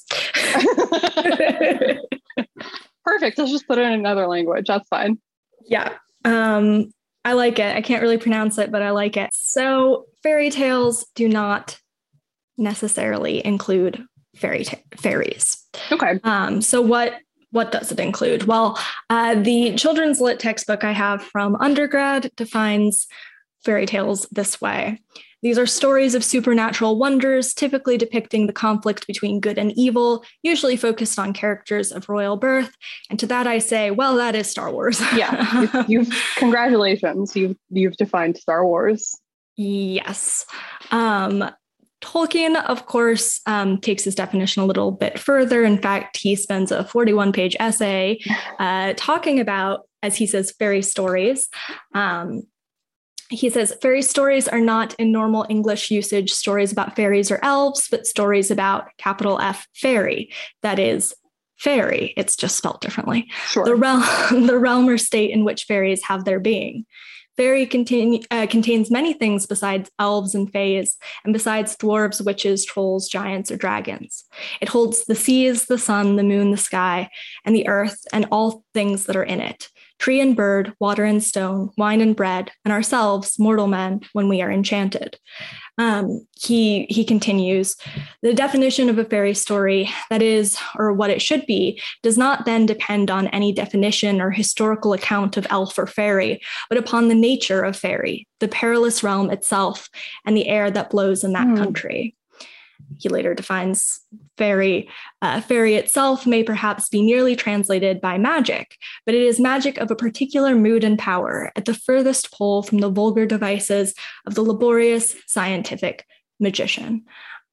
Perfect. Let's just put it in another language. That's fine. Yeah, um, I like it. I can't really pronounce it, but I like it. So fairy tales do not necessarily include fairy ta- fairies. Okay. Um, so what what does it include? Well, uh, the children's lit textbook I have from undergrad defines fairy tales this way. These are stories of supernatural wonders, typically depicting the conflict between good and evil, usually focused on characters of royal birth. And to that I say, well, that is Star Wars. Yeah, you've, you've congratulations, you've you've defined Star Wars. Yes. Um, Tolkien, of course, um, takes his definition a little bit further. In fact, he spends a forty-one page essay uh, talking about, as he says, fairy stories. Um, he says, fairy stories are not in normal English usage stories about fairies or elves, but stories about capital F fairy. That is fairy. It's just spelled differently. Sure. The realm, the realm or state in which fairies have their being. Fairy contain, uh, contains many things besides elves and fays, and besides dwarves, witches, trolls, giants, or dragons. It holds the seas, the sun, the moon, the sky, and the earth, and all things that are in it. Tree and bird, water and stone, wine and bread, and ourselves, mortal men, when we are enchanted. Um, he, he continues, the definition of a fairy story, that is, or what it should be, does not then depend on any definition or historical account of elf or fairy, but upon the nature of fairy, the perilous realm itself, and the air that blows in that mm. country. He later defines fairy. Uh, fairy itself may perhaps be nearly translated by magic, but it is magic of a particular mood and power at the furthest pole from the vulgar devices of the laborious scientific magician.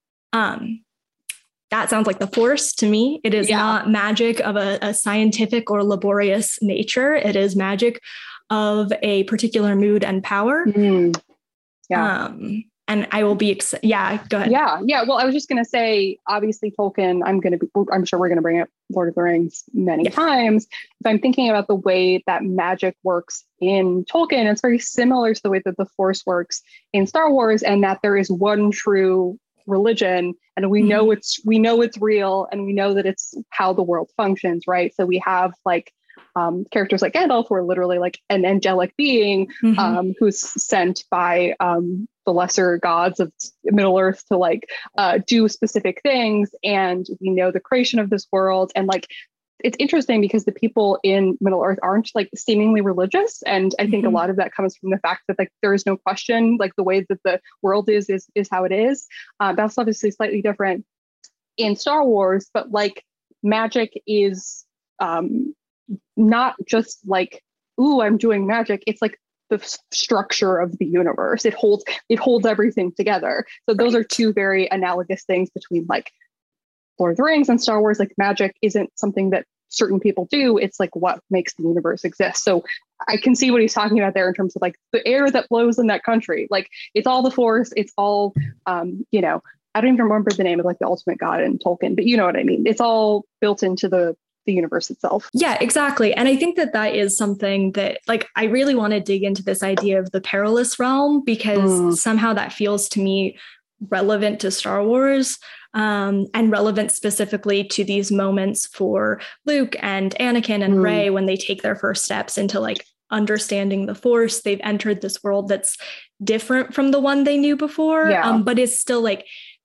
Um, that sounds like the Force to me. It is yeah. not magic of a, a scientific or laborious nature. It is magic of a particular mood and power. Mm. Yeah. Um, And I will be, ex- yeah, go ahead. Yeah, yeah. Well, I was just going to say, obviously, Tolkien, I'm going to be, I'm sure we're going to bring up Lord of the Rings many yeah. times. If I'm thinking about the way that magic works in Tolkien, it's very similar to the way that the Force works in Star Wars, and that there is one true religion, and we mm-hmm. know it's, we know it's real, and we know that it's how the world functions, right? So we have like, Um, characters like Gandalf, who are literally like an angelic being mm-hmm. um, who's sent by um, the lesser gods of Middle Earth to like uh, do specific things. And we know the creation of this world. And like, it's interesting because the people in Middle Earth aren't like seemingly religious. And I think mm-hmm. a lot of that comes from the fact that like there is no question, like the way that the world is, is, is how it is. Uh, that's obviously slightly different in Star Wars, but like magic is um, not just like, ooh, I'm doing magic. It's like the structure of the universe. It holds, it holds everything together. So those right. are two very analogous things between like Lord of the Rings and Star Wars. Like magic isn't something that certain people do. It's like what makes the universe exist. So I can see what he's talking about there in terms of like the air that blows in that country. Like it's all the Force. It's all, um, you know, I don't even remember the name of like the ultimate god in Tolkien, but you know what I mean? It's all built into the the universe itself. Yeah, exactly. And I think that that is something that like, I really want to dig into this idea of the perilous realm, because mm. somehow that feels to me relevant to Star Wars um, and relevant specifically to these moments for Luke and Anakin and mm. Rey when they take their first steps into like understanding the Force. They've entered this world that's different from the one they knew before, yeah. um, but it's still like,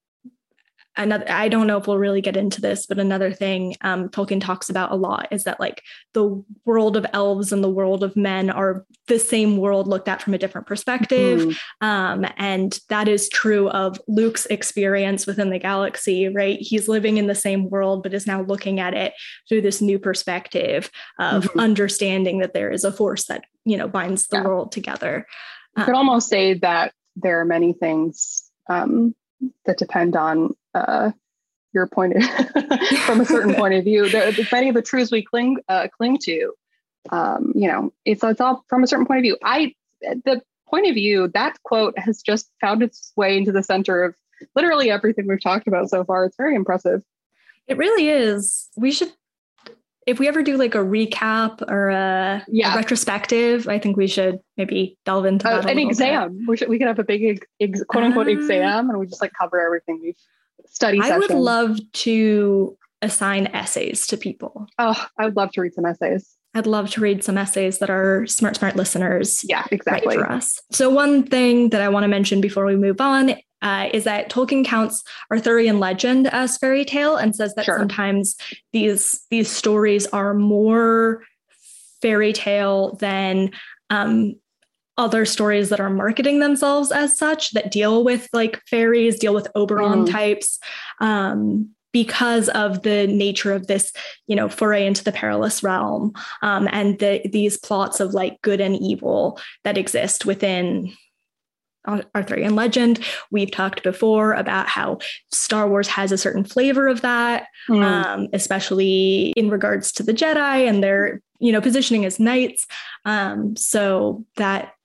Another, I don't know if we'll really get into this, but another thing um, Tolkien talks about a lot is that like the world of elves and the world of men are the same world looked at from a different perspective. Mm-hmm. Um, and that is true of Luke's experience within the galaxy, right? He's living in the same world, but is now looking at it through this new perspective of mm-hmm. understanding that there is a force that, you know, binds the yeah. world together. You um, could almost say that there are many things um, that depend on uh, your point of, from a certain point of view. There, many of the truths we cling uh, cling to, um, you know, it's, it's all from a certain point of view. I, the point of view, that quote has just found its way into the center of literally everything we've talked about so far. It's very impressive. It really is. We should, if we ever do like a recap or a, yeah. a retrospective, I think we should maybe delve into that uh, a an exam. Bit. We should, we could have a big ex, quote unquote uh, exam, and we just like cover everything we've studied. I session. would love to assign essays to people. Oh, I would love to read some essays. I'd love to read some essays that our smart, smart listeners yeah, exactly. write for us. So one thing that I want to mention before we move on uh, is that Tolkien counts Arthurian legend as fairy tale and says that sure. sometimes these, these stories are more fairy tale than um, other stories that are marketing themselves as such, that deal with like fairies, deal with Oberon mm. types. Um, because of the nature of this, you know, foray into the perilous realm um, and the, these plots of like good and evil that exist within Arthurian legend. We've talked before about how Star Wars has a certain flavor of that, mm. um, especially in regards to the Jedi and their, you know, positioning as knights. Um, so that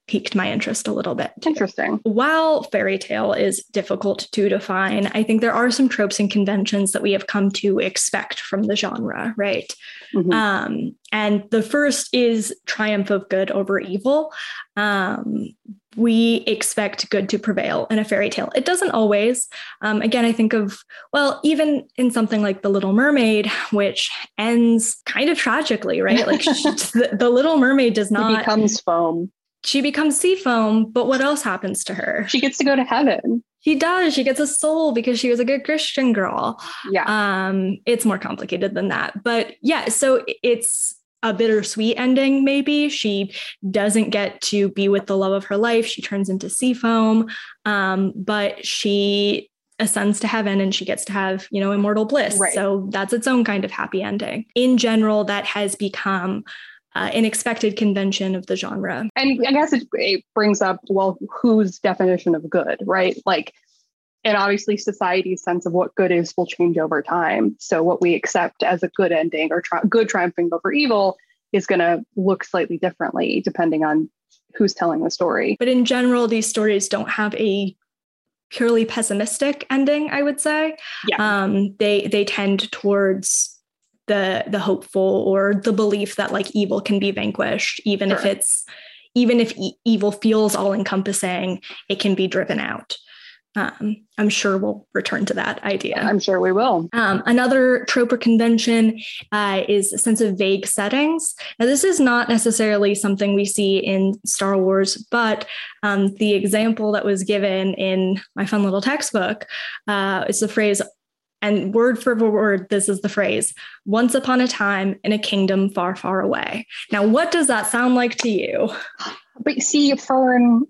piqued my interest a little bit. Interesting. While fairy tale is difficult to define, I think there are some tropes and conventions that we have come to expect from the genre, right? Mm-hmm. Um, and the first is triumph of good over evil. Um, we expect good to prevail in a fairy tale. It doesn't always. Um, again, I think of, well, even in something like The Little Mermaid, which ends kind of tragically, right? Like she, the, the Little Mermaid does not... She becomes foam. She becomes sea foam, but what else happens to her? She gets to go to heaven. She does. She gets a soul because she was a good Christian girl. Yeah. Um, it's more complicated than that. But yeah, so it's a bittersweet ending, maybe. She doesn't get to be with the love of her life. She turns into sea foam, um, but she ascends to heaven and she gets to have, you know, immortal bliss. Right. So that's its own kind of happy ending. In general, that has become Uh, an expected convention of the genre. And I guess it, it brings up, well, whose definition of good, right? Like, and obviously society's sense of what good is will change over time. So what we accept as a good ending or tri- good triumphing over evil is going to look slightly differently depending on who's telling the story. But in general, these stories don't have a purely pessimistic ending, I would say. Yeah. Um, they, they tend towards the the hopeful or the belief that like evil can be vanquished, even sure. if it's even if e- evil feels all encompassing, it can be driven out. Um, I'm sure we'll return to that idea. I'm sure we will. Um, another trope or convention uh, is a sense of vague settings. Now, this is not necessarily something we see in Star Wars, but um, the example that was given in my fun little textbook uh, is the phrase, and word for word, this is the phrase, once upon a time in a kingdom far, far away. Now, what does that sound like to you? But see, Fern,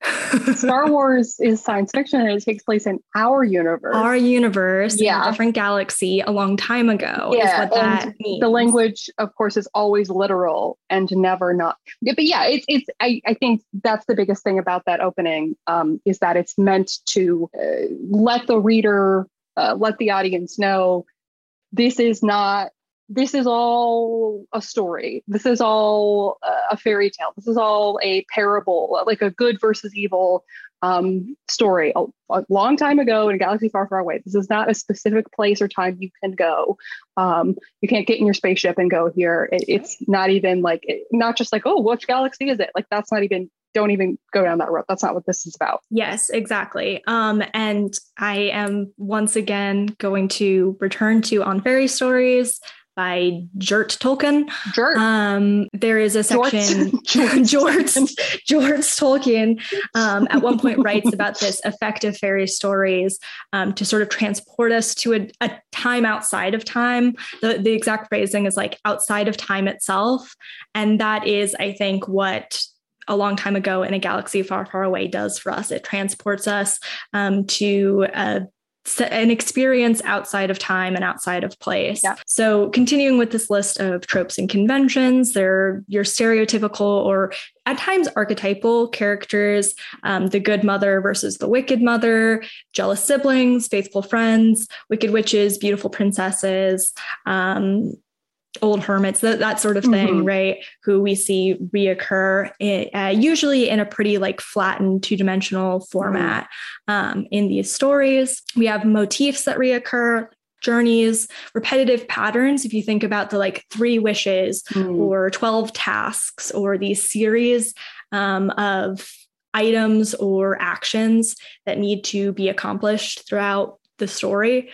Star Wars is science fiction and it takes place in our universe. Our universe, yeah. in a different galaxy a long time ago yeah, is what that means. The language, of course, is always literal and never not. Yeah, but yeah, it's, it's I, I think that's the biggest thing about that opening um, is that it's meant to uh, let the reader Uh, let the audience know this is not, this is all a story. This is all uh, a fairy tale. This is all a parable, like a good versus evil um, story. A, a long time ago in a galaxy far, far away. This is not a specific place or time you can go. Um, you can't get in your spaceship and go here. It, it's not even like, it, not just like, oh, which galaxy is it? Like, that's not even, don't even go down that road. That's not what this is about. Yes, exactly. Um, and I am once again going to return to On Fairy Stories by Jurt Tolkien. Jurt. Um, there is a section, Jort, Jort Tolkien um, at one point writes about this effective fairy stories um, to sort of transport us to a, a time outside of time. The, the exact phrasing is like outside of time itself. And that is, I think, what a long time ago in a galaxy far, far away does for us. It transports us um, to a an experience outside of time and outside of place. Yeah. So continuing with this list of tropes and conventions, they're your stereotypical or at times archetypal characters, um, the good mother versus the wicked mother, jealous siblings, faithful friends, wicked witches, beautiful princesses, um, old hermits, that, that sort of thing, mm-hmm. right? Who we see reoccur in, uh, usually in a pretty like flattened two-dimensional format mm-hmm. um, in these stories. We have motifs that reoccur, journeys, repetitive patterns. If you think about the like three wishes mm-hmm. or twelve tasks or these series um, of items or actions that need to be accomplished throughout the story.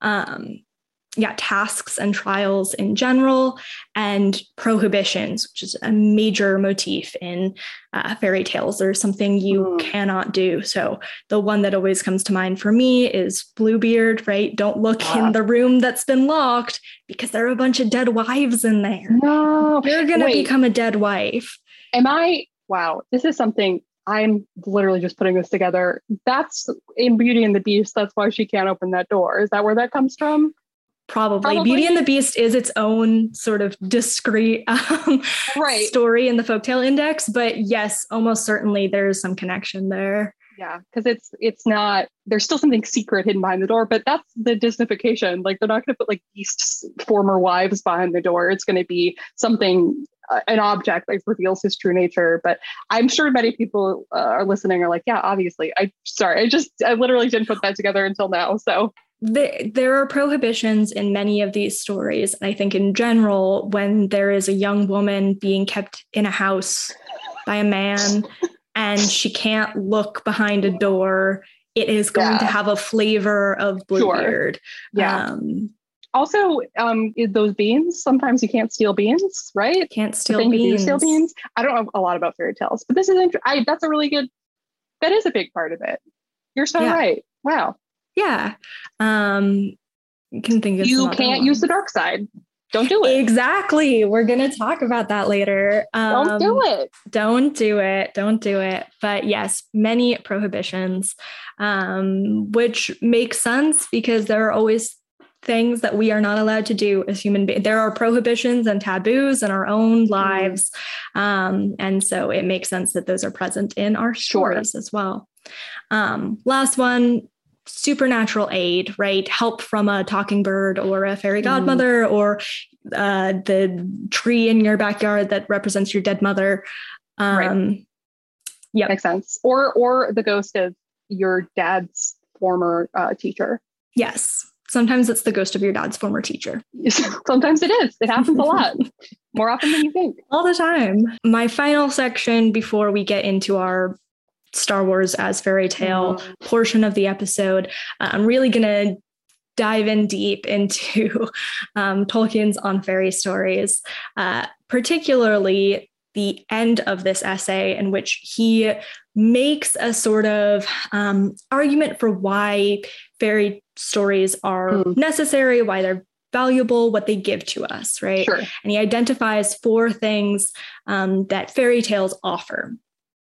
Um, yeah, tasks and trials in general, and prohibitions, which is a major motif in uh, fairy tales. There's something you mm. cannot do. So the one that always comes to mind for me is Bluebeard, right? Don't look uh, in the room that's been locked because there are a bunch of dead wives in there. No, you're going to become a dead wife. Am I? Wow, this is something. I'm literally just putting this together. That's in Beauty and the Beast. That's why she can't open that door. Is that where that comes from? Probably. Probably. Beauty and the Beast is its own sort of discrete um, right. story in the folktale index. But yes, almost certainly there's some connection there. Yeah, because it's it's not, there's still something secret hidden behind the door, but that's the Disneyfication. Like they're not going to put like Beast's former wives behind the door. It's going to be something, uh, an object that reveals his true nature. But I'm sure many people uh, are listening are like, yeah, obviously. I sorry, I just I literally didn't put that together until now. So the, there are prohibitions in many of these stories. And I think in general, when there is a young woman being kept in a house by a man and she can't look behind a door, it is going yeah. to have a flavor of Bluebeard. Sure. Yeah. Um, also, um, those beans, sometimes you can't steal beans, right? Can't steal beans. You steal beans. I don't know a lot about fairy tales, but this is, int- I, that's a really good, that is a big part of it. You're so yeah. right. Wow. Yeah. Um, you can think of You can't ones. use the dark side. Don't do it. Exactly. We're going to talk about that later. Um, don't do it. Don't do it. Don't do it. But yes, many prohibitions, um, which makes sense because there are always things that we are not allowed to do as human beings. There are prohibitions and taboos in our own lives. Mm. Um, and so it makes sense that those are present in our stories sure. as well. Um, last one. Supernatural aid, right? Help from a talking bird or a fairy godmother mm. or uh, the tree in your backyard that represents your dead mother. Um, right. Yeah, makes sense. Or or the ghost of your dad's former uh, teacher. Yes, sometimes it's the ghost of your dad's former teacher. Sometimes it is. It happens a lot, more often than you think. All the time. My final section before we get into our Star Wars as fairy tale mm. portion of the episode. Uh, I'm really going to dive in deep into um, Tolkien's On Fairy Stories, uh, particularly the end of this essay in which he makes a sort of um, argument for why fairy stories are mm. necessary, why they're valuable, what they give to us, right? Sure. And he identifies four things um, that fairy tales offer.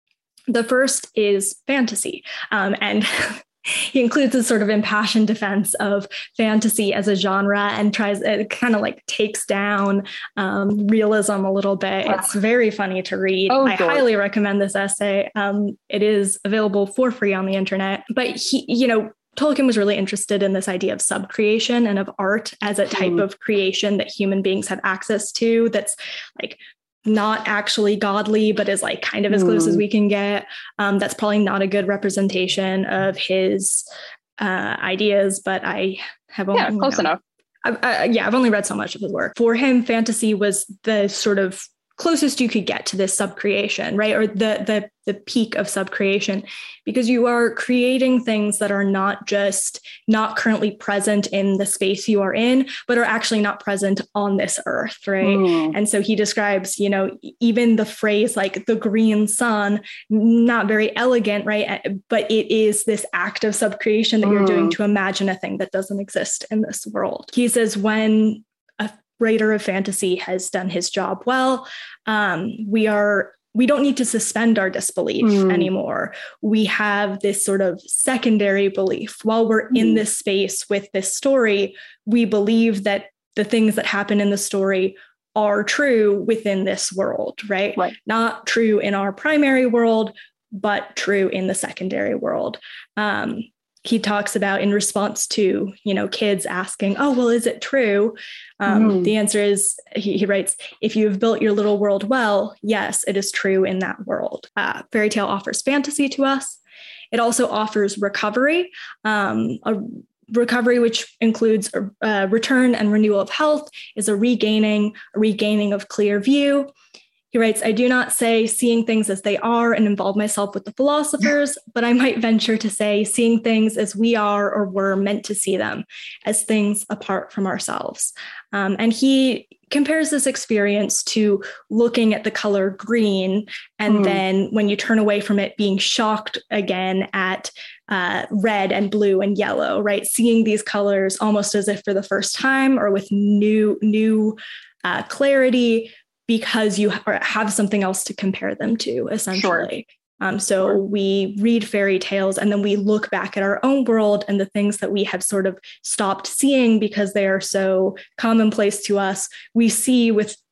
The first is fantasy, um, and he includes a sort of impassioned defense of fantasy as a genre and tries, it kind of like takes down um, realism a little bit. Wow. It's very funny to read. Oh, I God. highly recommend this essay. Um, it is available for free on the internet, but he, you know, Tolkien was really interested in this idea of subcreation and of art as a type mm. of creation that human beings have access to that's like not actually godly, but is like kind of as close mm. as we can get. Um, that's probably not a good representation of his uh, ideas, but I have only, yeah, close you know, enough. I, I, yeah, I've only read so much of his work. For him, fantasy was the sort of closest you could get to this subcreation, right? Or the the the peak of subcreation, because you are creating things that are not just not currently present in the space you are in, but are actually not present on this earth, right? Mm. And so he describes, you know, even the phrase like the green sun, not very elegant, right? But it is this act of subcreation that mm. you're doing to imagine a thing that doesn't exist in this world. He says when a writer of fantasy has done his job well, um, we are we don't need to suspend our disbelief mm. anymore. We have this sort of secondary belief. While we're mm. in this space with this story, we believe that the things that happen in the story are true within this world, right? Right. Not true in our primary world, but true in the secondary world. Um, he talks about in response to, you know, kids asking, oh, well, is it true? Um, mm. The answer is, he, he writes, if you've built your little world well, yes, it is true in that world. Uh, fairy tale offers fantasy to us. It also offers recovery, um, a recovery which includes a, a return and renewal of health, is a regaining, a regaining of clear view. He writes, I do not say seeing things as they are and involve myself with the philosophers, but I might venture to say seeing things as we are or were meant to see them, as things apart from ourselves. Um, and he compares this experience to looking at the color green, and mm. then when you turn away from it, being shocked again at uh, red and blue and yellow, right? Seeing these colors almost as if for the first time or with new, new uh, clarity, because you have something else to compare them to, essentially. Sure. Um, so sure. we read fairy tales and then we look back at our own world and the things that we have sort of stopped seeing because they are so commonplace to us. We see with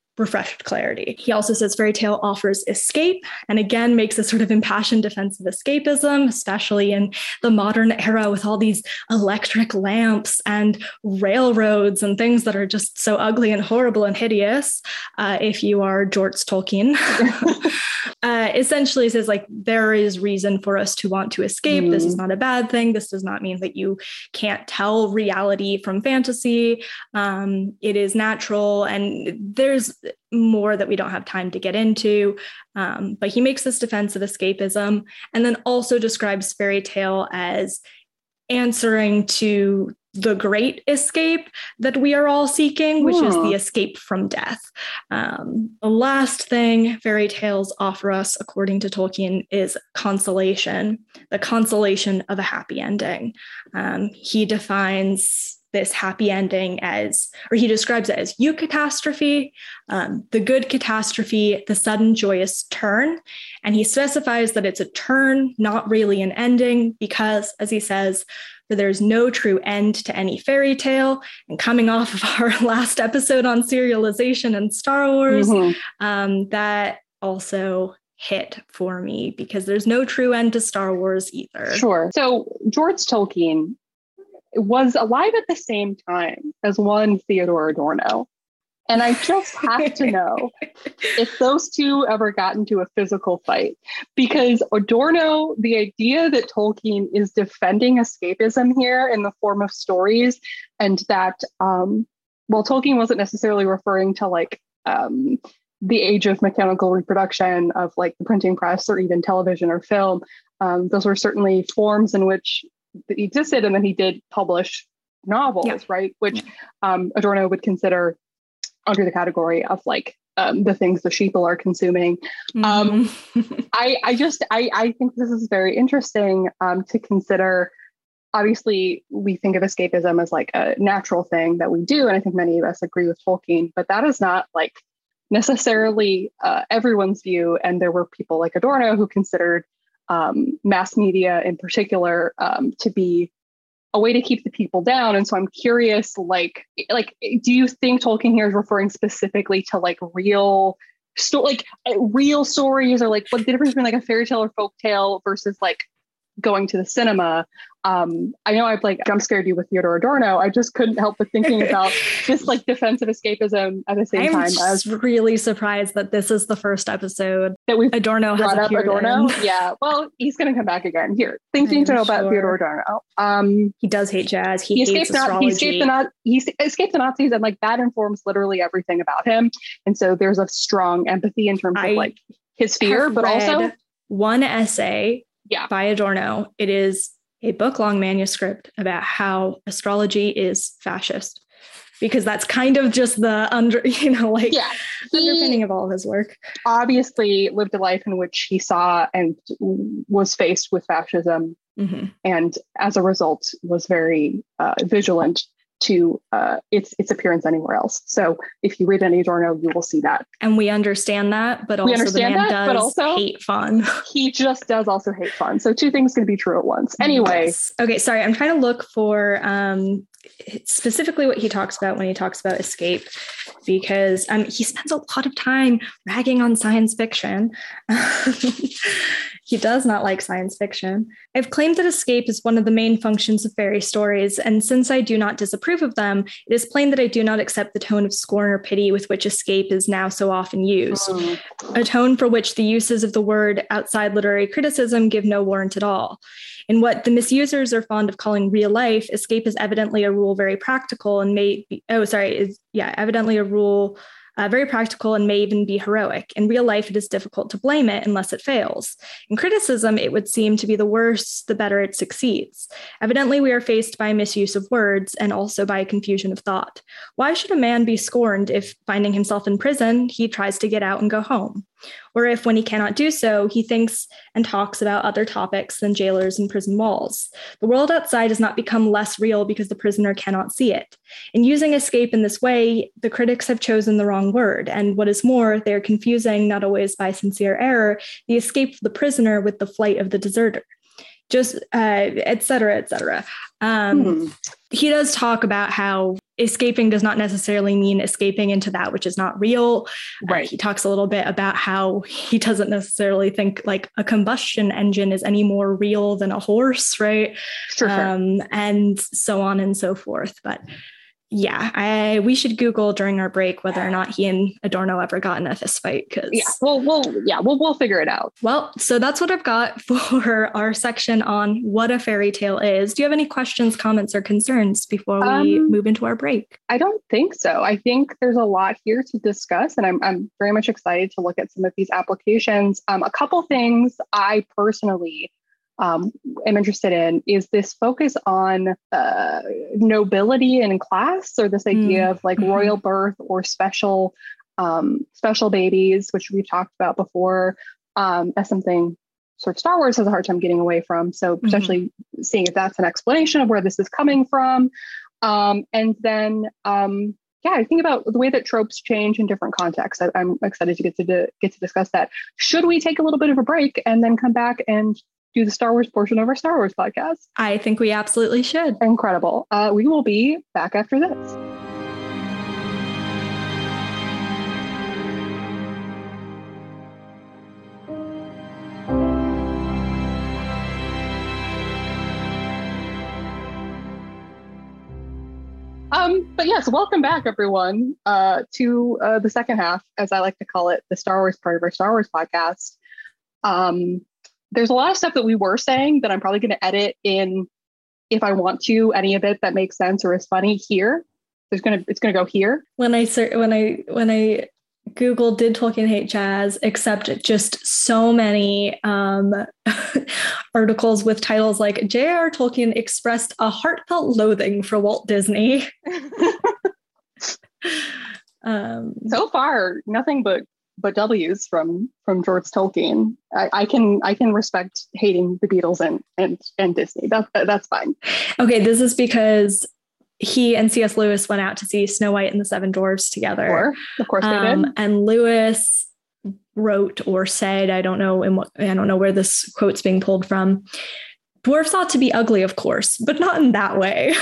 refreshed clarity. He also says fairy tale offers escape, and again makes a sort of impassioned defense of escapism, especially in the modern era with all these electric lamps and railroads and things that are just so ugly and horrible and hideous. Uh, if you are George Tolkien, uh, essentially says like there is reason for us to want to escape. Mm. This is not a bad thing. This does not mean that you can't tell reality from fantasy. Um, it is natural, and there's more that we don't have time to get into. Um, but he makes this defense of escapism, and then also describes fairy tale as answering to the great escape that we are all seeking, which Ooh. is the escape from death. Um, the last thing fairy tales offer us, according to Tolkien, is consolation, the consolation of a happy ending. Um, he defines this happy ending as, or he describes it as eucatastrophe, um, the good catastrophe, the sudden joyous turn. And he specifies that it's a turn, not really an ending, because, as he says, for there's no true end to any fairy tale. And coming off of our last episode on serialization and Star Wars, mm-hmm. um, that also hit for me, because there's no true end to Star Wars either. Sure. So George Tolkien was alive at the same time as one Theodore Adorno. And I just have to know if those two ever got into a physical fight, because Adorno, the idea that Tolkien is defending escapism here in the form of stories, and that, um, well, Tolkien wasn't necessarily referring to like um, the age of mechanical reproduction of like the printing press or even television or film. Um, those were certainly forms in which he existed, and then he did publish novels, yeah. right? Which um, Adorno would consider under the category of like um, the things the sheeple are consuming. Mm-hmm. Um, I, I just, I, I think this is very interesting um, to consider. Obviously, we think of escapism as like a natural thing that we do, and I think many of us agree with Tolkien, but that is not like necessarily uh, everyone's view. And there were people like Adorno who considered um, mass media in particular um, to be a way to keep the people down. And so I'm curious, like, like, do you think Tolkien here is referring specifically to like real sto- like real stories, or like what the difference between like a fairy tale or folk tale versus like going to the cinema? Um, I know I've like jump scared you with Theodore Adorno. I just couldn't help but thinking about this like defensive escapism at the same I'm time. I'm really surprised that this is the first episode that we've Adorno has up Adorno. In. Yeah, well, he's going to come back again. Here, things you need to know sure. about Theodore Adorno. Um, he does hate jazz. He, he hates escaped astrology. Not, he escaped the not, he escaped the Nazis, and like that informs literally everything about him. And so there's a strong empathy in terms I of like his fear, but also one essay. Yeah. by Adorno. It is a book-long manuscript about how astrology is fascist, because that's kind of just the under, you know, like yeah. underpinning of all of his work. Obviously lived a life in which he saw and was faced with fascism, mm-hmm. and as a result was very uh, vigilant to uh, its its appearance anywhere else. So if you read any Adorno, you will see that. And we understand that, but also the man that, does but also hate fun. He just does also hate fun. So two things can be true at once. Anyway. Yes. Okay, sorry. I'm trying to look for um, specifically what he talks about when he talks about escape, because um, he spends a lot of time ragging on science fiction. He does not like science fiction. I've claimed that escape is one of the main functions of fairy stories, and since I do not disapprove of them, it is plain that I do not accept the tone of scorn or pity with which escape is now so often used, mm. a tone for which the uses of the word outside literary criticism give no warrant at all. In what the misusers are fond of calling real life, escape is evidently a rule very practical and may be, oh, sorry, is yeah, evidently a rule Uh, very practical and may even be heroic. In real life, it is difficult to blame it unless it fails. In criticism, it would seem to be the worse, the better it succeeds. Evidently, we are faced by a misuse of words and also by a confusion of thought. Why should a man be scorned if, finding himself in prison, he tries to get out and go home? Or if, when he cannot do so, he thinks and talks about other topics than jailers and prison walls. The world outside does not become less real because the prisoner cannot see it. In using escape in this way, the critics have chosen the wrong word, and what is more, they are confusing, not always by sincere error, the escape of the prisoner with the flight of the deserter. just uh, et cetera, et cetera. Um, hmm. He does talk about how escaping does not necessarily mean escaping into that which is not real. Right. Uh, he talks a little bit about how he doesn't necessarily think like a combustion engine is any more real than a horse, right? Sure, um, sure. And so on and so forth. But yeah, I we should Google during our break whether or not he and Adorno ever got in a fist fight. Because yeah, we'll we'll yeah we'll we'll figure it out. Well, so that's what I've got for our section on what a fairy tale is. Do you have any questions, comments, or concerns before we um, move into our break? I don't think so. I think there's a lot here to discuss, and I'm I'm very much excited to look at some of these applications. Um, a couple things I personally. Um, am interested in is this focus on uh, nobility and class, or this idea mm. of like mm-hmm. royal birth or special um, special babies, which we've talked about before, um, as something sort of Star Wars has a hard time getting away from. So potentially mm-hmm. seeing if that's an explanation of where this is coming from. Um, and then, um, yeah, I think about the way that tropes change in different contexts. I, I'm excited to get to di- get to discuss that. Should we take a little bit of a break and then come back and do the Star Wars portion of our Star Wars podcast? I think we absolutely should. Incredible. Uh, we will be back after this. Um, but yes, welcome back, everyone, uh, to uh, the second half, as I like to call it, the Star Wars part of our Star Wars podcast. Um, There's a lot of stuff that we were saying that I'm probably going to edit in if I want to, any of it that makes sense or is funny here. There's going to, it's going to go here. When I, when I, when I Googled, did Tolkien hate jazz, except just so many um, articles with titles like J R R Tolkien expressed a heartfelt loathing for Walt Disney. um, so far, nothing but but W's from from George Tolkien. I, I can I can respect hating the Beatles and and and Disney. That's that's fine. Okay, this is because he and C S Lewis went out to see Snow White and the Seven Dwarfs together. Sure. Of course they um, did. And Lewis wrote or said, I don't know in what I don't know where this quote's being pulled from. Dwarfs ought to be ugly, of course, but not in that way.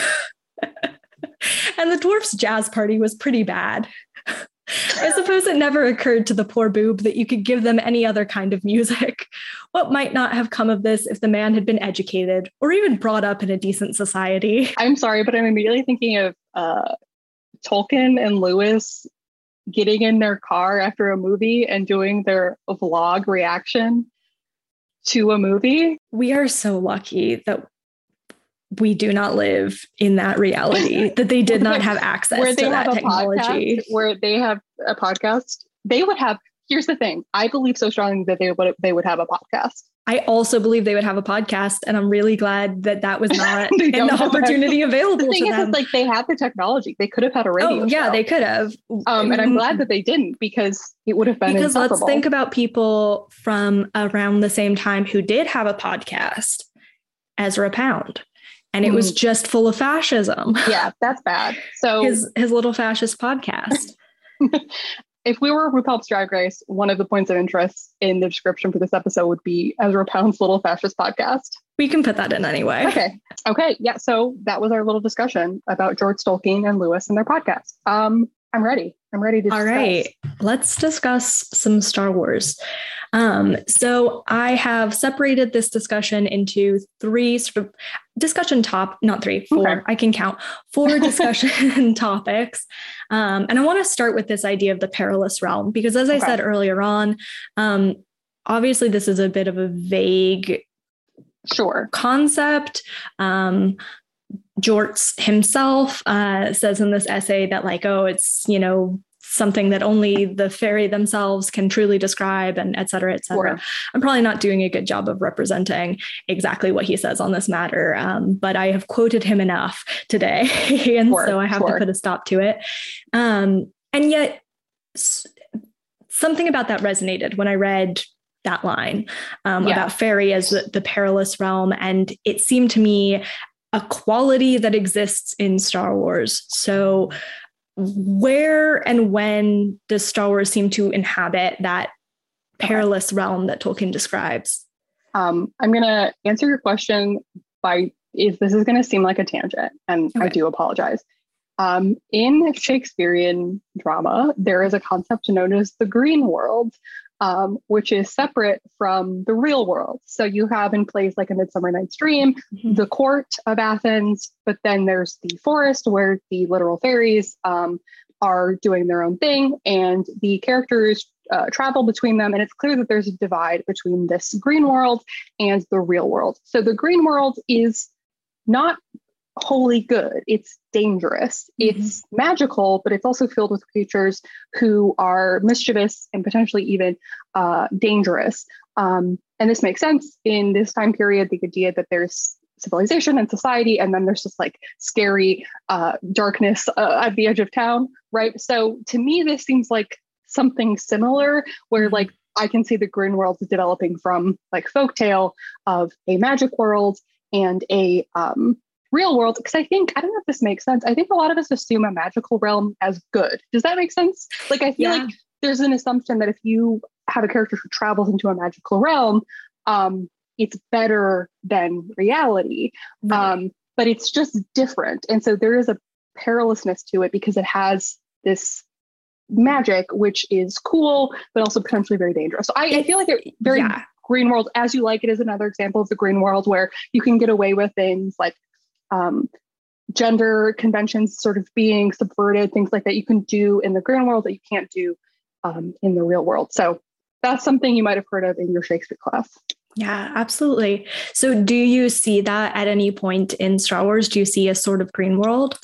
And the Dwarfs' jazz party was pretty bad. I suppose it never occurred to the poor boob that you could give them any other kind of music. What might not have come of this if the man had been educated or even brought up in a decent society? I'm sorry, but I'm immediately thinking of uh, Tolkien and Lewis getting in their car after a movie and doing their vlog reaction to a movie. We are so lucky that we do not live in that reality, that they did not have access where they to have that a technology. Podcast, where they have a podcast, they would have, here's the thing, I believe so strongly that they would they would have a podcast. I also believe they would have a podcast, and I'm really glad that that was not an opportunity available the thing to is, them. It's like they had the technology. They could have had a radio Oh, yeah, show. they could have. Um, and I'm glad that they didn't, because it would have been Because insufferable. Let's think about people from around the same time who did have a podcast, Ezra Pound. And it was just full of fascism. Yeah, that's bad. So his his little fascist podcast. If we were RuPaul's Drag Race, one of the points of interest in the description for this episode would be Ezra Pound's little fascist podcast. We can put that in anyway. Okay. Okay. Yeah. So that was our little discussion about George Tolkien and Lewis and their podcast. Um, I'm ready. I'm ready to All discuss. right. Let's discuss some Star Wars. Um, so I have separated this discussion into three sort of discussion top, not three, four, okay. I can count four discussion topics. Um, and I want to start with this idea of the perilous realm, because as I okay. said earlier on, um, obviously this is a bit of a vague sure concept. Um, Jorts himself uh, says in this essay that like, oh, it's, you know, something that only the fairy themselves can truly describe, and et cetera, et cetera. Sure. I'm probably not doing a good job of representing exactly what he says on this matter, um, but I have quoted him enough today, and sure, so I have sure. to put a stop to it. Um, and yet, s- something about that resonated when I read that line um, yeah. about fairy as the, the perilous realm, and it seemed to me a quality that exists in Star Wars. So where and when does Star Wars seem to inhabit that perilous okay. realm that Tolkien describes? Um, I'm going to answer your question by, if this is going to seem like a tangent, and okay. I do apologize. Um, in Shakespearean drama, there is a concept known as the green world, um, which is separate from the real world. So you have in plays like A Midsummer Night's Dream, mm-hmm. the court of Athens, but then there's the forest where the literal fairies um, are doing their own thing, and the characters uh, travel between them. And it's clear that there's a divide between this green world and the real world. So the green world is not wholly good. It's dangerous. Mm-hmm. It's magical, but it's also filled with creatures who are mischievous and potentially even uh, dangerous. Um, and this makes sense in this time period, the idea that there's civilization and society, and then there's just like scary uh, darkness uh, at the edge of town, right? So to me, this seems like something similar, where like I can see the green world developing from like folktale of a magic world and a um, real world. Because I think, I don't know if this makes sense, I think a lot of us assume a magical realm as good. Does that make sense? Like, I feel yeah. like there's an assumption that if you have a character who travels into a magical realm, um, it's better than reality. Right. Um, but it's just different. And so there is a perilousness to it because it has this magic, which is cool, but also potentially very dangerous. So I, I feel like it very yeah. Green World, As You Like It, is another example of the green world where you can get away with things like um, gender conventions sort of being subverted, things like that you can do in the green world that you can't do um, in the real world. So that's something you might have heard of in your Shakespeare class. Yeah, absolutely. So do you see that at any point in Star Wars? Do you see a sort of green world?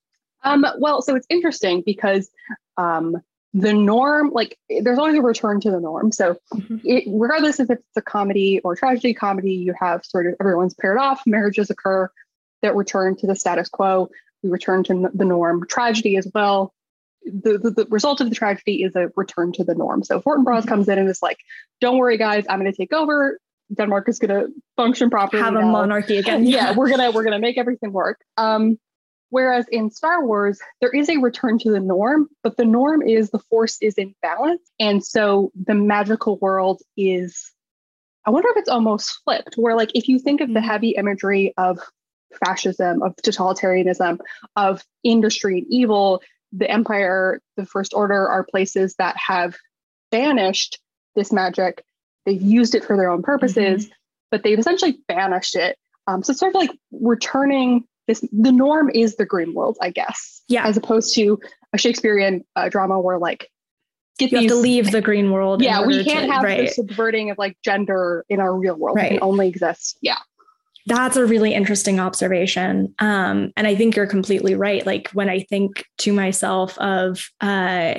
Um, well, so it's interesting because um, the norm, like there's always a return to the norm. So mm-hmm. it, regardless if it's a comedy or tragedy comedy, you have sort of everyone's paired off, marriages occur that return to the status quo. We return to the norm. Tragedy as well. The, the, the result of the tragedy is a return to the norm. So Fortinbras mm-hmm. comes in and is like, don't worry, guys, I'm going to take over. Denmark is going to function properly. Have a now. monarchy again. Yeah, yeah we're going to we're going to make everything work. Um, Whereas in Star Wars, there is a return to the norm, but the norm is the Force is in balance. And so the magical world is, I wonder if it's almost flipped, where like, if you think of the heavy imagery of fascism, of totalitarianism, of industry and evil, the Empire, the First Order are places that have banished this magic. They've used it for their own purposes, mm-hmm. but they've essentially banished it. Um, so it's sort of like returning this, the norm is the green world, I guess. Yeah. As opposed to a Shakespearean uh, drama where like, get you these, have to leave the green world. Yeah, we can't to, have right. the subverting of like gender in our real world. Right. It can only exist. Yeah. That's a really interesting observation. Um, and I think you're completely right. Like when I think to myself of uh,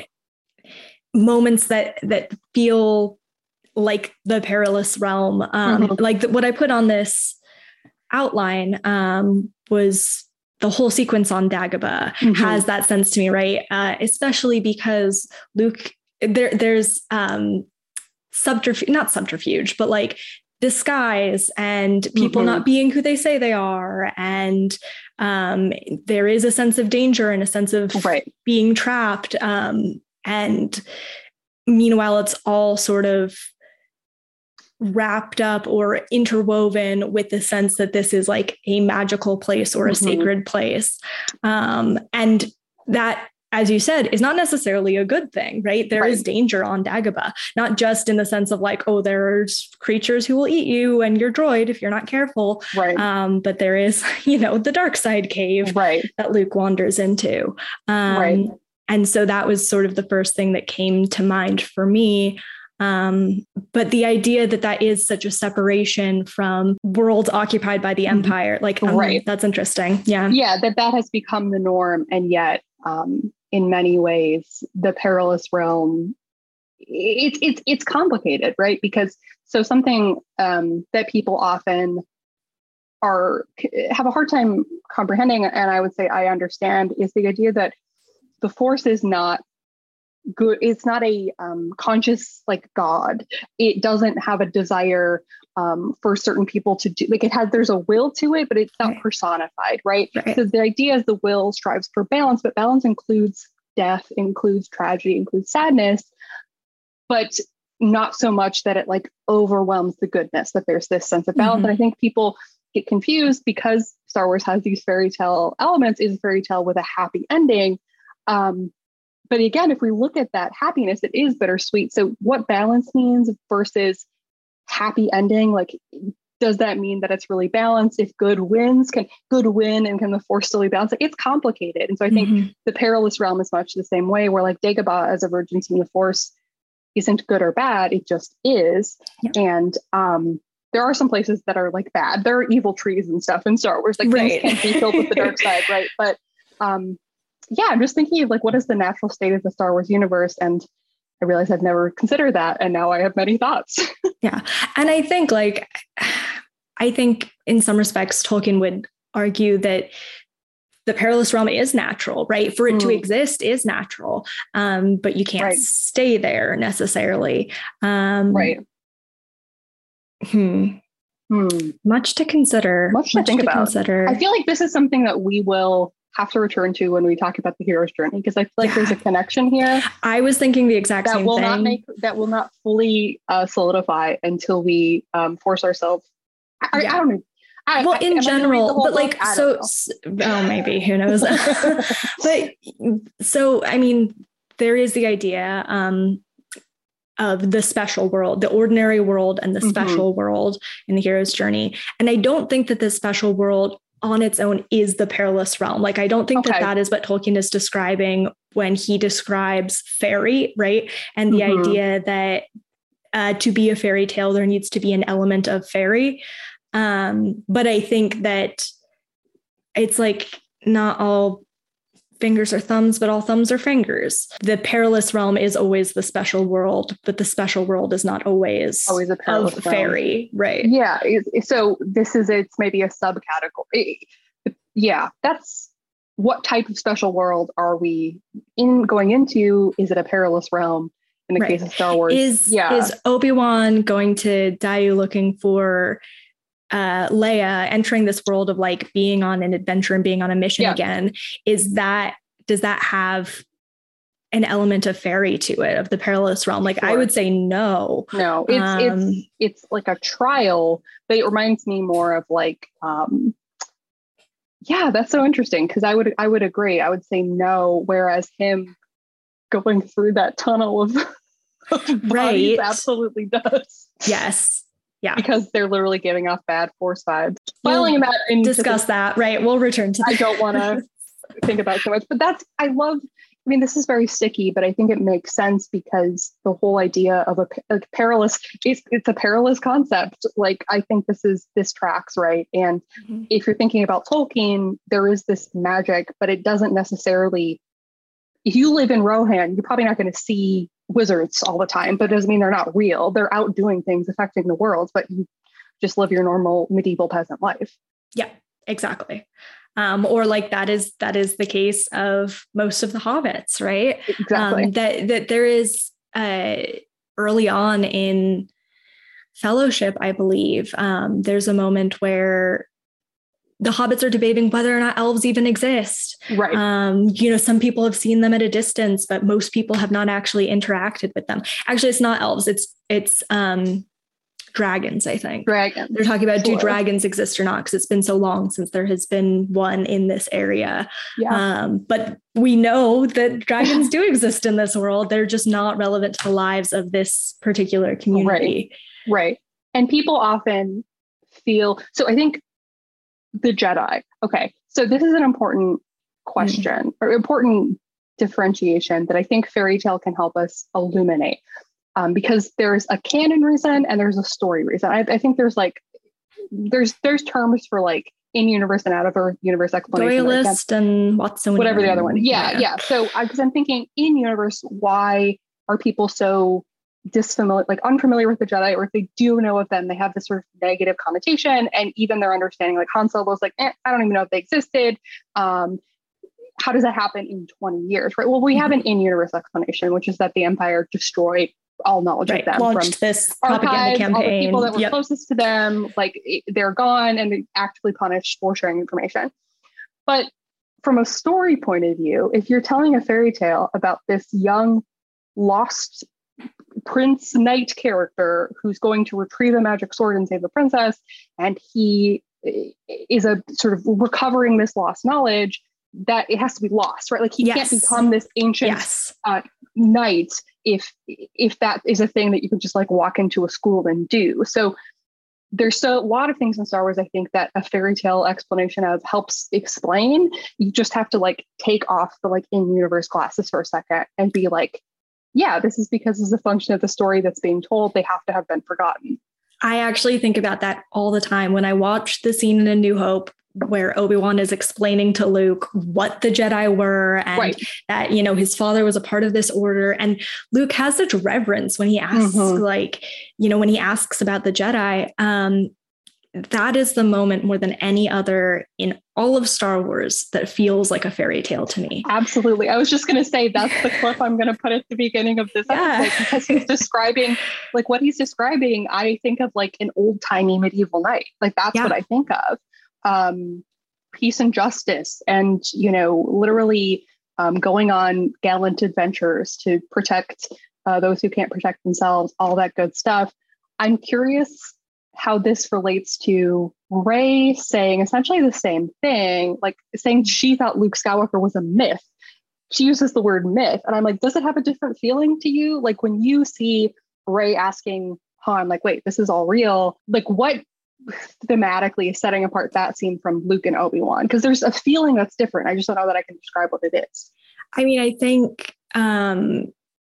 moments that that feel like the perilous realm, um, mm-hmm. like the, what I put on this outline um, was the whole sequence on Dagobah mm-hmm. has that sense to me, right? Uh, especially because Luke, there, there's um, subterfuge, not subterfuge, but like disguise and people mm-hmm. not being who they say they are. And um, there is a sense of danger and a sense of right. being trapped. Um, and meanwhile, it's all sort of wrapped up or interwoven with the sense that this is like a magical place or a mm-hmm. sacred place. Um, and that, as you said, is not necessarily a good thing, right? There right. is danger on Dagobah, not just in the sense of like, oh, there's creatures who will eat you and your droid if you're not careful. Right. Um, but there is, you know, the dark side cave right. that Luke wanders into. Um, right. And so that was sort of the first thing that came to mind for me. Um, but the idea that that is such a separation from worlds occupied by the Empire, like, um, right. that's interesting. Yeah. Yeah. That that has become the norm. And yet, um, in many ways, the perilous realm, it's, it's, it's complicated, right? Because so something, um, that people often are, have a hard time comprehending, and I would say I understand, is the idea that the Force is not good. It's not a um, conscious like God. It doesn't have a desire um, for certain people to do, like it has, there's a will to it, but it's not right. personified, right? right? So the idea is the will strives for balance, but balance includes death, includes tragedy, includes sadness. But not so much that it like overwhelms the goodness, that there's this sense of balance. Mm-hmm. And I think people get confused because Star Wars has these fairy tale elements, is a fairy tale with a happy ending. Um, but again, if we look at that happiness, it is bittersweet. So what balance means versus happy ending, like, does that mean that it's really balanced? If good wins, can good win, and can the force still be balanced? Like, it's complicated. And so I think mm-hmm. the perilous realm is much the same way, where like Dagobah as a virgin seeing the force isn't good or bad, it just is. Yep. And um, there are some places that are like bad. There are evil trees and stuff in Star Wars. Like right. things can't be filled with the dark side, right? But um, yeah, I'm just thinking of like, what is the natural state of the Star Wars universe? And I realized I've never considered that. And now I have many thoughts. Yeah. And I think like, I think in some respects, Tolkien would argue that the perilous realm is natural, right? For it mm. to exist is natural, um, but you can't right. stay there necessarily. Um, right. Hmm. Hmm. Much to consider. Much to Much think to about. Consider. I feel like this is something that we will have to return to when we talk about the hero's journey, because I feel like yeah. there's a connection here. I was thinking the exact that same will thing. Not make, that will not fully uh, solidify until we um, force ourselves. I, yeah. I don't know. I, well, in I, general, but like, so, oh, maybe, who knows? But so, I mean, there is the idea um, of the special world, the ordinary world and the mm-hmm. special world in the hero's journey. And I don't think that the special world on its own is the perilous realm. Like, I don't think okay. that that is what Tolkien is describing when he describes fairy, right? And the mm-hmm. idea that uh, to be a fairy tale, there needs to be an element of fairy. Um, but I think that it's like not all fingers are thumbs, but all thumbs are fingers. The perilous realm is always the special world, but the special world is not always, always a perilous of fairy, right? Yeah. So this is, it's maybe a subcategory. Yeah, that's what type of special world are we in going into? Is it a perilous realm? In the right. case of Star Wars, is yeah. is Obi-Wan going to Dayu looking for uh, Leia, entering this world of like being on an adventure and being on a mission yeah. again? Is that, does that have an element of fairy to it, of the perilous realm? Like, sure. I would say no. No, it's um, it's it's like a trial, but it reminds me more of like, um, yeah, that's so interesting, because I would I would agree. I would say no, whereas him going through that tunnel of, of bodies right. absolutely does. Yes. Yeah. Because they're literally giving off bad force vibes. We'll Filing about and discuss that. Right. We'll return to that. I don't want to think about it so much, but that's, I love, I mean, this is very sticky, but I think it makes sense because the whole idea of a, a perilous, it's, it's a perilous concept. Like, I think this is, this tracks, right? And mm-hmm. if you're thinking about Tolkien, there is this magic, but it doesn't necessarily, if you live in Rohan, you're probably not going to see wizards all the time, but it doesn't mean they're not real. They're out doing things affecting the world, but you just live your normal medieval peasant life. Yeah, exactly. Um, or like that is, that is the case of most of the hobbits, right? Exactly. Um, that, that there is uh, early on in Fellowship, I believe, um, there's a moment where the hobbits are debating whether or not elves even exist. Right. Um, you know, some people have seen them at a distance, but most people have not actually interacted with them. Actually, it's not elves. It's, it's um, dragons, I think. Dragons. They're talking about, sure. do dragons exist or not? Because it's been so long since there has been one in this area. Yeah. Um, but we know that dragons do exist in this world. They're just not relevant to the lives of this particular community. Right. Right. And people often feel, so I think the Jedi. Okay. So this is an important question mm. or important differentiation that I think fairy tale can help us illuminate. Um, because there's a canon reason and there's a story reason. I, I think there's like, there's there's terms for like in-universe and out-of-Earth universe explanation. Doyleist and Watsonian. Whatever the other one. Yeah, yeah. yeah. So because I'm thinking in-universe, why are people so disfamiliar, like unfamiliar with the Jedi, or if they do know of them, they have this sort of negative connotation, and even their understanding, like Han Solo's like, eh, I don't even know if they existed. Um, how does that happen in twenty years, right? Well, we have an in-universe explanation, which is that the Empire destroyed all knowledge right. of them. Launched from this propaganda archives, campaign. All the people that were yep. closest to them, like they're gone, and they actively punished for sharing information. But from a story point of view, if you're telling a fairy tale about this young, lost Prince Knight character who's going to retrieve a magic sword and save the princess, and he is a sort of recovering this lost knowledge, that it has to be lost, right? Like he yes. can't become this ancient yes. uh, knight if if that is a thing that you can just like walk into a school and do. So there's so, a lot of things in Star Wars, I think, that a fairy tale explanation of helps explain. You just have to like take off the like in-universe glasses for a second and be like, yeah, this is because this is a function of the story that's being told. They have to have been forgotten. I actually think about that all the time when I watch the scene in A New Hope where Obi-Wan is explaining to Luke what the Jedi were and right. that, you know, his father was a part of this order. And Luke has such reverence when he asks, mm-hmm. like, you know, when he asks about the Jedi. Um, that is the moment more than any other in all of Star Wars that feels like a fairy tale to me. Absolutely. I was just going to say that's the clip I'm going to put at the beginning of this yeah. episode, because he's describing like what he's describing. I think of like an old timey medieval knight. Like that's yeah. what I think of. Um, peace and justice, and, you know, literally um, going on gallant adventures to protect uh, those who can't protect themselves, all that good stuff. I'm curious how this relates to Rey saying essentially the same thing, like saying she thought Luke Skywalker was a myth. She uses the word myth. And I'm like, does it have a different feeling to you? Like when you see Rey asking Han, like, wait, this is all real. Like what thematically is setting apart that scene from Luke and Obi-Wan? Because there's a feeling that's different. I just don't know that I can describe what it is. I mean, I think um,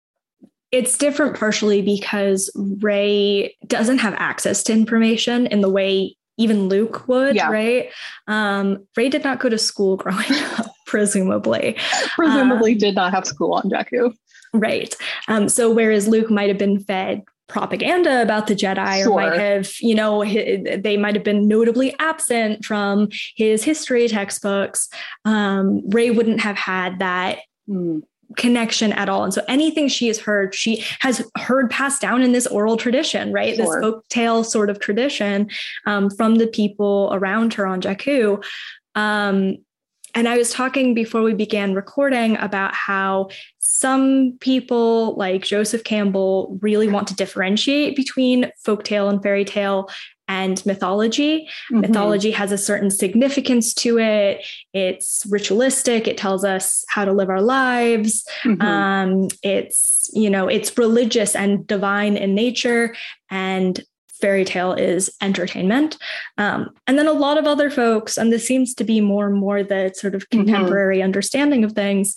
it's different partially because Rey doesn't have access to information in the way even Luke would, yeah. right? Um, Rey did not go to school growing up, presumably. Presumably um, did not have school on Jakku. Right. Um, so whereas Luke might have been fed propaganda about the Jedi, sure. or might have, you know, they might have been notably absent from his history textbooks, um, Rey wouldn't have had that mm. connection at all. And so anything she has heard, she has heard passed down in this oral tradition, right? Sure. This folktale sort of tradition um, from the people around her on Jakku. Um, And I was talking before we began recording about how some people like Joseph Campbell really want to differentiate between folktale and fairy tale and mythology. Mm-hmm. Mythology has a certain significance to it. It's ritualistic. It tells us how to live our lives. Mm-hmm. Um, it's, you know, it's religious and divine in nature. And fairy tale is entertainment. Um, and then a lot of other folks, and this seems to be more and more the sort of contemporary mm-hmm. understanding of things,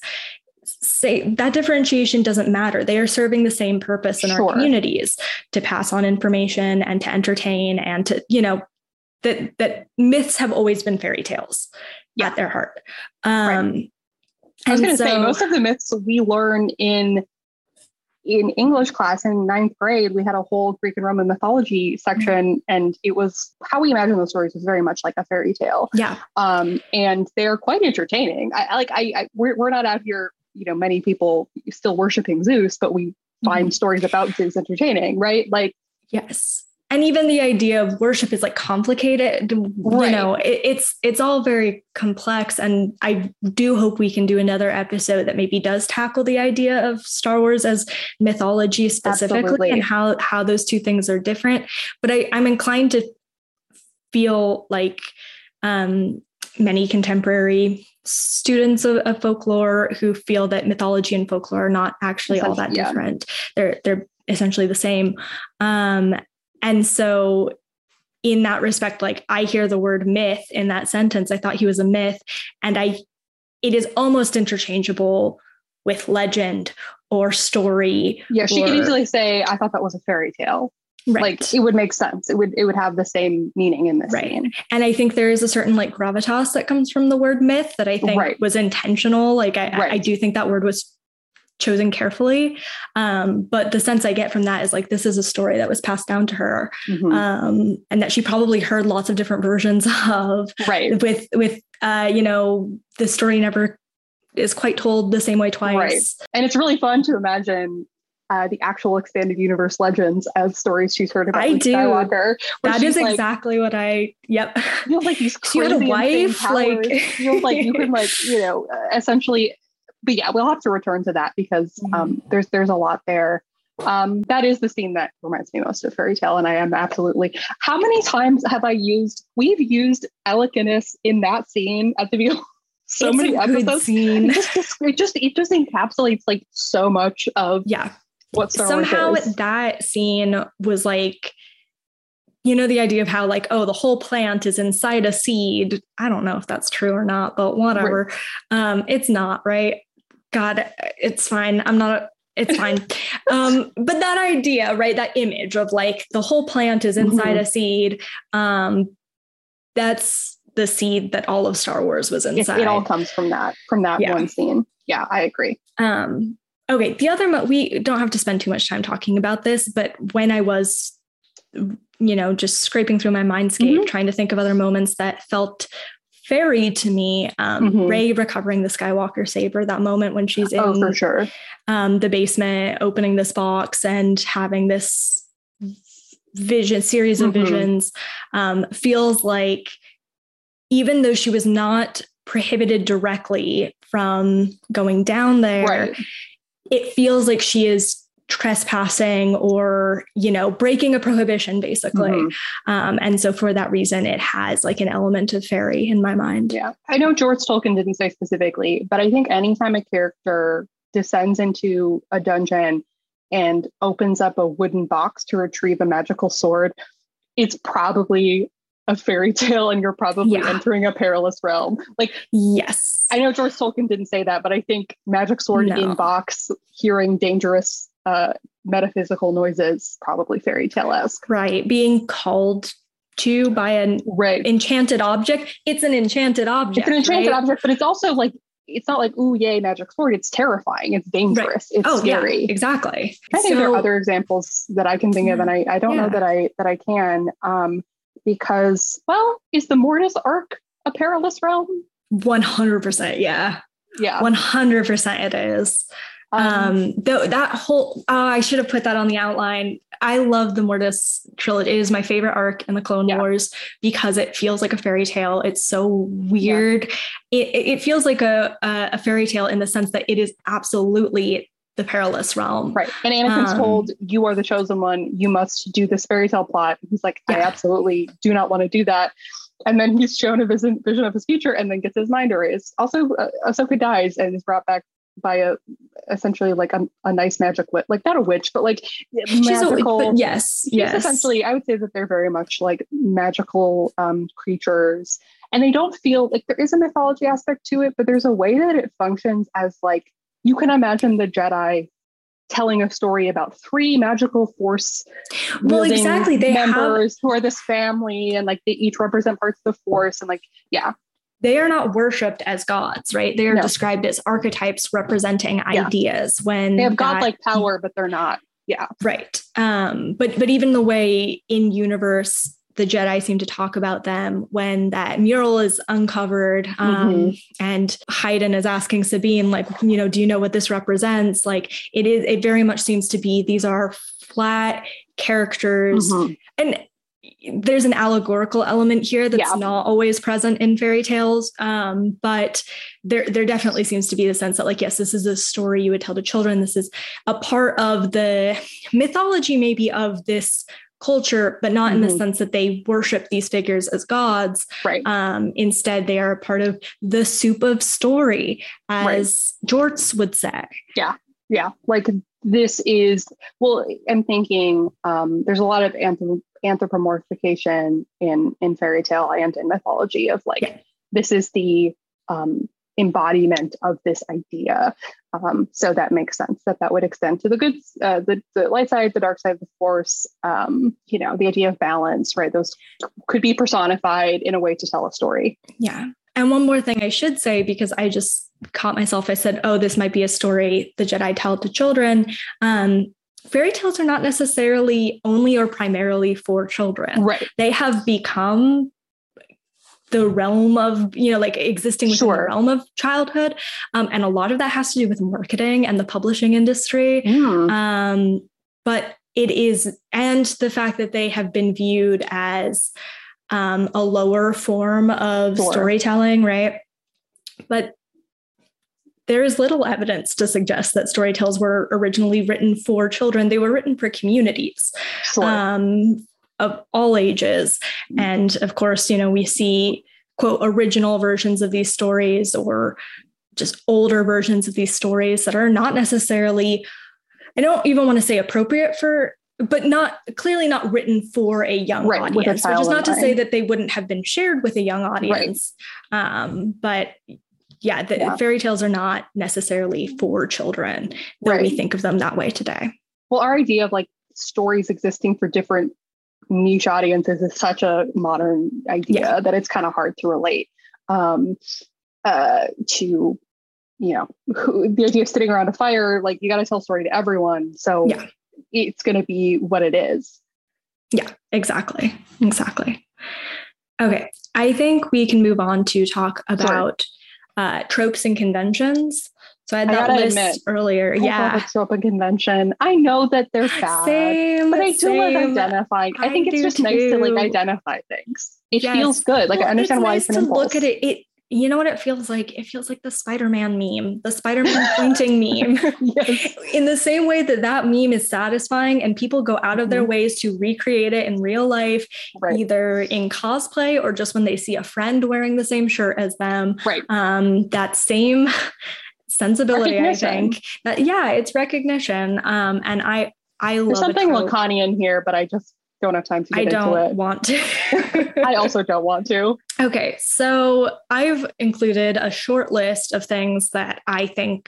say that differentiation doesn't matter. They are serving the same purpose in sure. our communities to pass on information and to entertain and to, you know, that, that myths have always been fairy tales yeah. at their heart. Um, right. I was going to so, say, most of the myths we learn in in English class in ninth grade, we had a whole Greek and Roman mythology section, mm-hmm. and it was how we imagine those stories was very much like a fairy tale. Yeah. Um, and they're quite entertaining. I like, I, I we're, we're not out here, you know, many people still worshiping Zeus, but we find mm-hmm. stories about Zeus entertaining, right? Like, yes. And even the idea of worship is like complicated, right. you know, it, it's, it's all very complex. And I do hope we can do another episode that maybe does tackle the idea of Star Wars as mythology specifically Absolutely. and how, how those two things are different. But I, I'm inclined to feel like um, many contemporary students of, of folklore who feel that mythology and folklore are not actually all that yeah. different. They're, they're essentially the same. Um, And so in that respect, like I hear the word myth in that sentence. I thought he was a myth. And I, it is almost interchangeable with legend or story. Yeah, she or, could easily say, I thought that was a fairy tale. Right. Like it would make sense. It would, it would have the same meaning in this right. scene. And I think there is a certain like gravitas that comes from the word myth that I think right. was intentional. Like I, right. I, I do think that word was chosen carefully. Um, but the sense I get from that is like, this is a story that was passed down to her mm-hmm. um, and that she probably heard lots of different versions of right. with, with, uh, you know, the story never is quite told the same way twice. Right. And it's really fun to imagine uh, the actual expanded universe legends as stories she's heard about. I Luke do. Skywalker, that is like, exactly what I, yep. You have like these crazy she had a wife, like, you know, like you could like, you know, uh, essentially. But yeah, we'll have to return to that because um, mm-hmm. there's there's a lot there. Um, that is the scene that reminds me most of Fairy Tale, and I am absolutely. How many times have I used? We've used Elicanus in that scene at the beginning. So it's many a good episodes. Scene. It just, it just it just encapsulates like so much of yeah. What Star Somehow Wars is. That scene was like, you know, the idea of how like, oh, the whole plant is inside a seed. I don't know if that's true or not, but whatever. Right. Um, it's not, right? God, it's fine. I'm not. It's fine. um, but that idea, right? That image of like the whole plant is inside mm-hmm. a seed. Um, that's the seed that all of Star Wars was inside. It, it all comes from that, from that yeah. one scene. Yeah, I agree. Um, okay. The other, mo- we don't have to spend too much time talking about this, but when I was, you know, just scraping through my mindscape, mm-hmm. trying to think of other moments that felt fairy to me, um, mm-hmm. Rey recovering the Skywalker saber, that moment when she's in oh, for sure. um, the basement, opening this box and having this vision, series of mm-hmm. visions, um, feels like, even though she was not prohibited directly from going down there, right. it feels like she is trespassing or, you know, breaking a prohibition, basically. Mm-hmm. Um, and so for that reason, it has like an element of fairy in my mind. Yeah. I know George Tolkien didn't say specifically, but I think anytime a character descends into a dungeon and opens up a wooden box to retrieve a magical sword, it's probably a fairy tale and you're probably yeah. entering a perilous realm. Like, yes, I know George Tolkien didn't say that, but I think magic sword no. in box, hearing dangerous uh, metaphysical noises, probably fairy tale-esque. Right. Being called to by an right. enchanted object. It's an enchanted object. It's an enchanted right? object, but it's also like, it's not like, ooh, yay, magic sword. It's terrifying. It's dangerous. Right. It's oh, scary. Yeah, exactly. I think so, there are other examples that I can think of, and I, I don't yeah. know that I that I can. Um, Because, well, is the Mortis arc a perilous realm? one hundred percent. Yeah. Yeah. one hundred percent it is. Um, um though that whole, oh, I should have put that on the outline. I love the Mortis trilogy. It is my favorite arc in the Clone yeah. Wars because it feels like a fairy tale. It's so weird. Yeah. It, it feels like a, a fairy tale in the sense that it is absolutely the perilous realm. Right. And Anakin's um, told, you are the chosen one. You must do this fairy tale plot. He's like, I yeah. absolutely do not want to do that. And then he's shown a vision, vision of his future and then gets his mind erased. Also, uh, Ahsoka dies and is brought back by a essentially like a, a nice magic witch, like not a witch, but like she's magical. A, but yes, yes. Essentially, I would say that they're very much like magical um, creatures. And they don't feel like there is a mythology aspect to it, but there's a way that it functions as like, you can imagine the Jedi telling a story about three magical force well, exactly. They members have... who are this family and like they each represent parts of the force and like, yeah. They are not worshipped as gods, right? They are no. described as archetypes representing yeah. ideas when they have godlike power, but they're not. Yeah. Right. Um, but, but even the way in universe, the Jedi seem to talk about them when that mural is uncovered um, mm-hmm. and Hayden is asking Sabine, like, you know, do you know what this represents? Like it is, it very much seems to be, these are flat characters mm-hmm. and there's an allegorical element here that's yeah. not always present in fairy tales. Um, but there, there definitely seems to be the sense that like, yes, this is a story you would tell to children. This is a part of the mythology maybe of this culture, but not mm-hmm. in the sense that they worship these figures as gods. Right. Um, instead, they are a part of the soup of story, as right. Jorts would say. Yeah. Yeah. Like this is, well, I'm thinking um, there's a lot of anthrop- anthropomorphication in, in fairy tale and in mythology of like, yeah. this is the um, embodiment of this idea. Um, so that makes sense that that would extend to the good, uh, the, the light side, the dark side of the force, um, you know, the idea of balance, right? Those could be personified in a way to tell a story. Yeah. And one more thing I should say, because I just caught myself, I said, oh, this might be a story the Jedi tell to children. Um, fairy tales are not necessarily only or primarily for children. Right. They have become the realm of, you know, like existing within sure. the realm of childhood. Um, and a lot of that has to do with marketing and the publishing industry. Mm. Um, but it is, and the fact that they have been viewed as um, a lower form of sure. storytelling, right? But there is little evidence to suggest that story tales were originally written for children. They were written for communities Sure. um, of all ages. And of course, you know, we see, quote, original versions of these stories or just older versions of these stories that are not necessarily, I don't even want to say appropriate for, but not clearly not written for a young Right, with a audience, which is child not to in say mind. that they wouldn't have been shared with a young audience. Um, but yeah, the Yeah. fairy tales are not necessarily for children, though we Right. think of them that way today. Well, our idea of like stories existing for different niche audiences is such a modern idea Yeah. that it's kind of hard to relate um, uh, to, you know, who, the idea of sitting around a fire. Like, you got to tell a story to everyone. So Yeah. it's going to be what it is. Yeah, exactly. Exactly. Okay. I think we can move on to talk about uh, tropes and conventions. So I had I that gotta list admit, earlier. I love yeah. a trope and convention. I know that they're bad, Same. but I do like same. identifying. I, I think it's do just nice to like too. identify things. It Yes. feels good. Like, Well, I understand it's why nice it's an to impulse. look at it. It, you know what it feels like? It feels like the Spider-Man meme, the Spider-Man pointing meme. Yes. In the same way that that meme is satisfying and people go out of their Mhm. ways to recreate it in real life, Right. either in cosplay or just when they see a friend wearing the same shirt as them. Right. Um, that same sensibility, I Recognition. think. That, yeah, it's recognition. Um, and I, I There's love something a trope. Lacanian here, but I just don't have time to I get into don't it. want to. I also don't want to. Okay, so I've included a short list of things that I think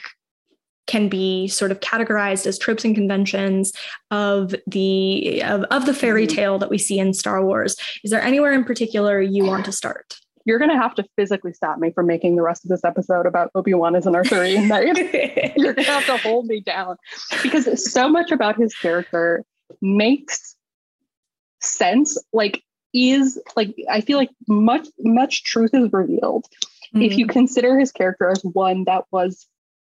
can be sort of categorized as tropes and conventions of the of, of the fairy Mhm. tale that we see in Star Wars. Is there anywhere in particular you want to start? You're going to have to physically stop me from making the rest of this episode about Obi-Wan as an Arthurian knight. You're going to have to hold me down because so much about his character makes sense. Like, is like, I feel like much, much truth is revealed if you consider his character as one that was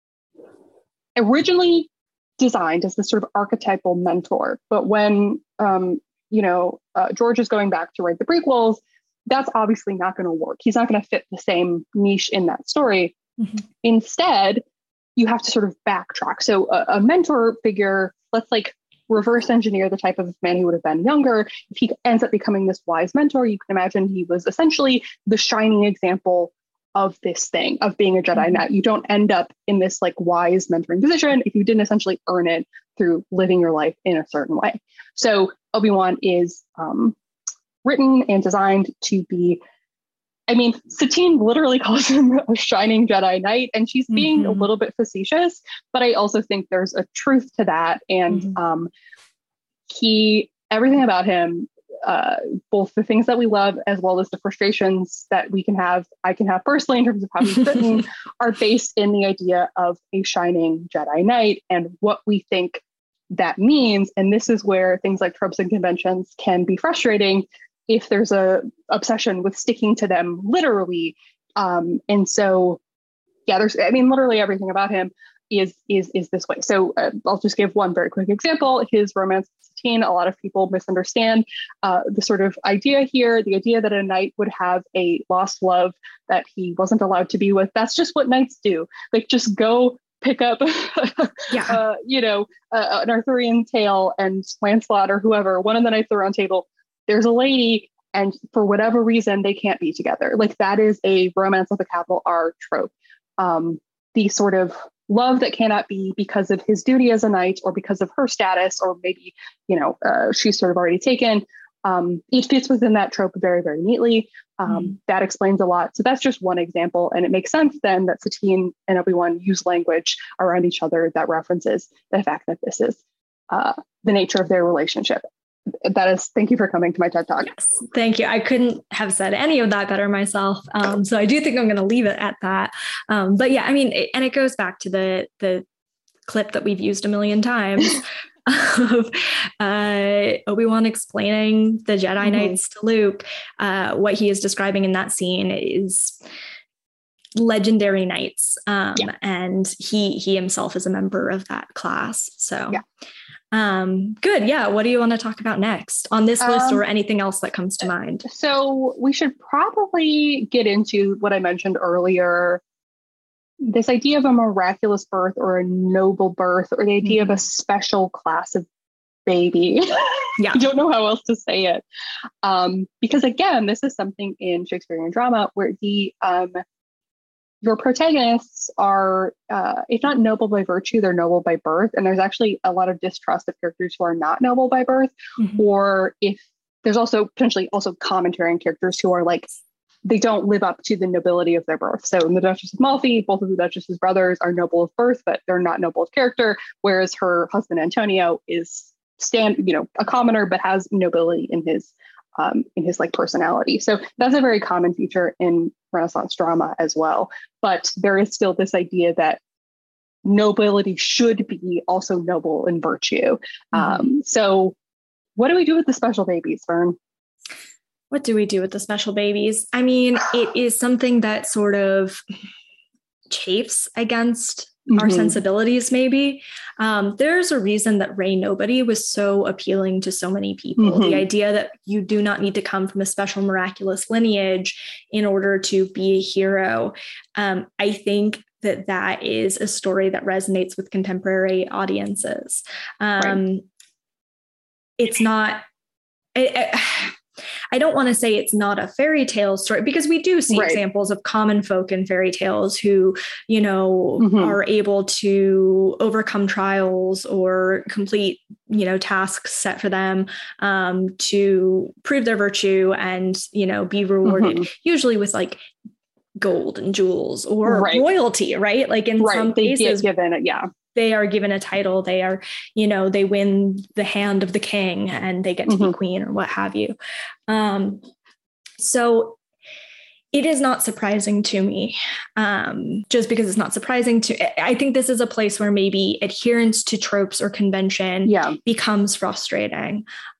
originally designed as this sort of archetypal mentor. But when, um, you know, uh, George is going back to write the prequels, that's obviously not going to work. He's not going to fit the same niche in that story. Mhm. Instead, you have to sort of backtrack. So a, a mentor figure, let's like reverse engineer the type of man he would have been younger. If he ends up becoming this wise mentor, you can imagine he was essentially the shining example of this thing, of being a Jedi Mhm. Knight. You don't end up in this like wise mentoring position if you didn't essentially earn it through living your life in a certain way. So Obi-Wan is um, written and designed to be, I mean, Satine literally calls him a shining Jedi Knight, and she's being Mhm. a little bit facetious, but I also think there's a truth to that. And Mhm. um, he, everything about him, uh, both the things that we love as well as the frustrations that we can have, I can have personally in terms of how he's written, are based in the idea of a shining Jedi Knight and what we think that means. And this is where things like tropes and conventions can be frustrating if there's a obsession with sticking to them literally. Um, and so, yeah, there's, I mean, literally everything about him is, is, is this way. So uh, I'll just give one very quick example. His romance with Satine, a lot of people misunderstand uh, the sort of idea here, the idea that a knight would have a lost love that he wasn't allowed to be with. That's just what knights do. Like, just go pick up, Yeah. uh, you know, uh, an Arthurian tale and Lancelot or whoever, one of the Knights of the Round Table, there's a lady, and for whatever reason, they can't be together. Like, that is a romance with a capital R trope. Um, the sort of love that cannot be because of his duty as a knight or because of her status, or maybe, you know, uh, she's sort of already taken. Um, it fits within that trope very, very neatly. Um, Mm. That explains a lot. So that's just one example. And it makes sense then that Satine and Obi-Wan use language around each other that references the fact that this is uh, the nature of their relationship. That is, thank you for coming to my TED Talk. Yes, thank you. I couldn't have said any of that better myself. Um, so I do think I'm going to leave it at that. Um, but yeah, I mean, it, and it goes back to the the clip that we've used a million times of uh, Obi-Wan explaining the Jedi Mhm. Knights to Luke. Uh, what he is describing in that scene is legendary knights, um, Yeah. and he he himself is a member of that class. So. Yeah. Um, good. Yeah. What do you want to talk about next on this list, Um, or anything else that comes to mind? So we should probably get into what I mentioned earlier, this idea of a miraculous birth or a noble birth, or the idea mm-hmm. of a special class of baby. Yeah. I don't know how else to say it. Um, because again, this is something in Shakespearean drama where the um, your protagonists are, uh, if not noble by virtue, they're noble by birth. And there's actually a lot of distrust of characters who are not noble by birth, mm-hmm. or if there's also potentially also commentary on characters who are like, they don't live up to the nobility of their birth. So in the Duchess of Malfi, both of the Duchess's brothers are noble of birth, but they're not noble of character, whereas her husband Antonio is stand, you know, a commoner, but has nobility in his um, in his like personality. So that's a very common feature in Renaissance drama as well. But there is still this idea that nobility should be also noble in virtue. Mm-hmm. Um, so what do we do with the special babies, Fern? What do we do with the special babies? I mean, it is something that sort of chafes against mm-hmm. our sensibilities, maybe. Um, there's a reason that Ray Nobody was so appealing to so many people. Mm-hmm. The idea that you do not need to come from a special miraculous lineage in order to be a hero. Um, I think that that is a story that resonates with contemporary audiences. Um, right. It's not... It, it, I don't want to say it's not a fairy tale story, because we do see right. examples of common folk in fairy tales who, you know, mm-hmm. are able to overcome trials or complete, you know, tasks set for them um, to prove their virtue and, you know, be rewarded, mm-hmm. usually with like gold and jewels or right. royalty, right? Like in right. some they cases, get given it, yeah. they are given a title, they are, you know, they win the hand of the king and they get to mm-hmm. be queen or what have you. Um, so it is not surprising to me, um, just because it's not surprising to, I think this is a place where maybe adherence to tropes or convention yeah. becomes frustrating,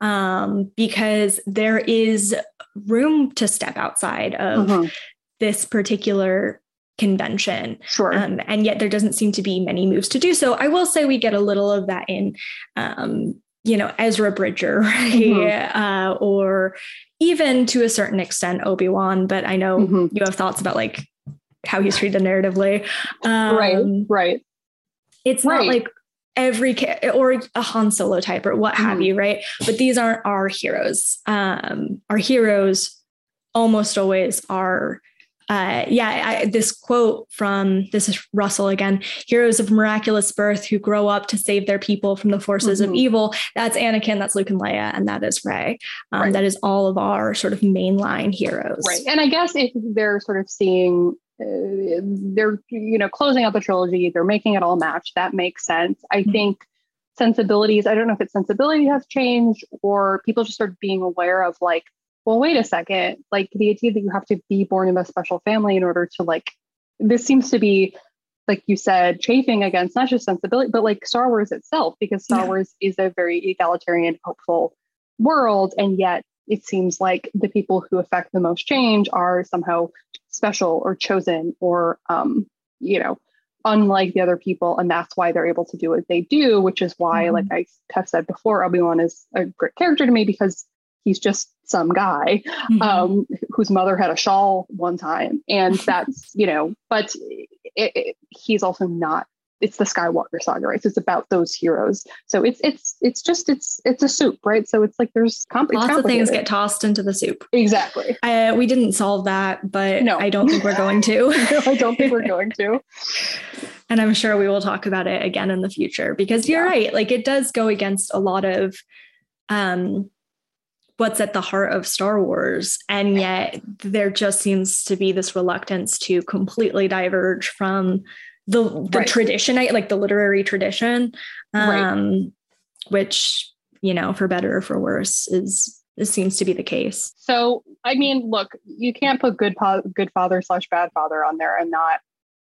um, because there is room to step outside of mm-hmm. this particular convention. Sure. Um, and yet there doesn't seem to be many moves to do so. I will say we get a little of that in, um, you know, Ezra Bridger, right? Mm-hmm. uh, or even to a certain extent, Obi-Wan, but I know mm-hmm. you have thoughts about like how he's treated narratively. Um, right, right. It's right. not like every, or a Han Solo type or what mm-hmm. have you, right? But these aren't our heroes. Um, our heroes almost always are Uh, yeah, I, this quote from, this is Russell again, heroes of miraculous birth who grow up to save their people from the forces mm-hmm. of evil. That's Anakin, that's Luke and Leia, and that is Rey. Um, right. That is all of our sort of mainline heroes. Right. And I guess if they're sort of seeing, uh, they're, you know, closing out the trilogy, they're making it all match, that makes sense. I mm-hmm. think sensibilities, I don't know if it's sensibility has changed or people just start being aware of like, well, wait a second, like the idea that you have to be born in a special family in order to like, this seems to be, like you said, chafing against not just sensibility, but like Star Wars itself, because Star yeah. Wars is a very egalitarian, hopeful world. And yet it seems like the people who affect the most change are somehow special or chosen or, um, you know, unlike the other people. And that's why they're able to do what they do, which is why, mm-hmm. like I have said before, Obi-Wan is a great character to me because he's just some guy mm-hmm. um, whose mother had a shawl one time. And that's, you know, but it, it, he's also not, it's the Skywalker saga, right? So it's about those heroes. So it's, it's, it's just, it's, it's a soup, right? So it's like, there's comp- lots of things get tossed into the soup. Exactly. Uh, we didn't solve that, but no. I don't think we're going to. No, I don't think we're going to. And I'm sure we will talk about it again in the future because you're yeah. right. Like it does go against a lot of, um, what's at the heart of Star Wars. And yet there just seems to be this reluctance to completely diverge from the, the right. tradition, like the literary tradition, um, right. which, you know, for better or for worse is, it seems to be the case. So, I mean, look, you can't put good, po- good father slash bad father on there and not.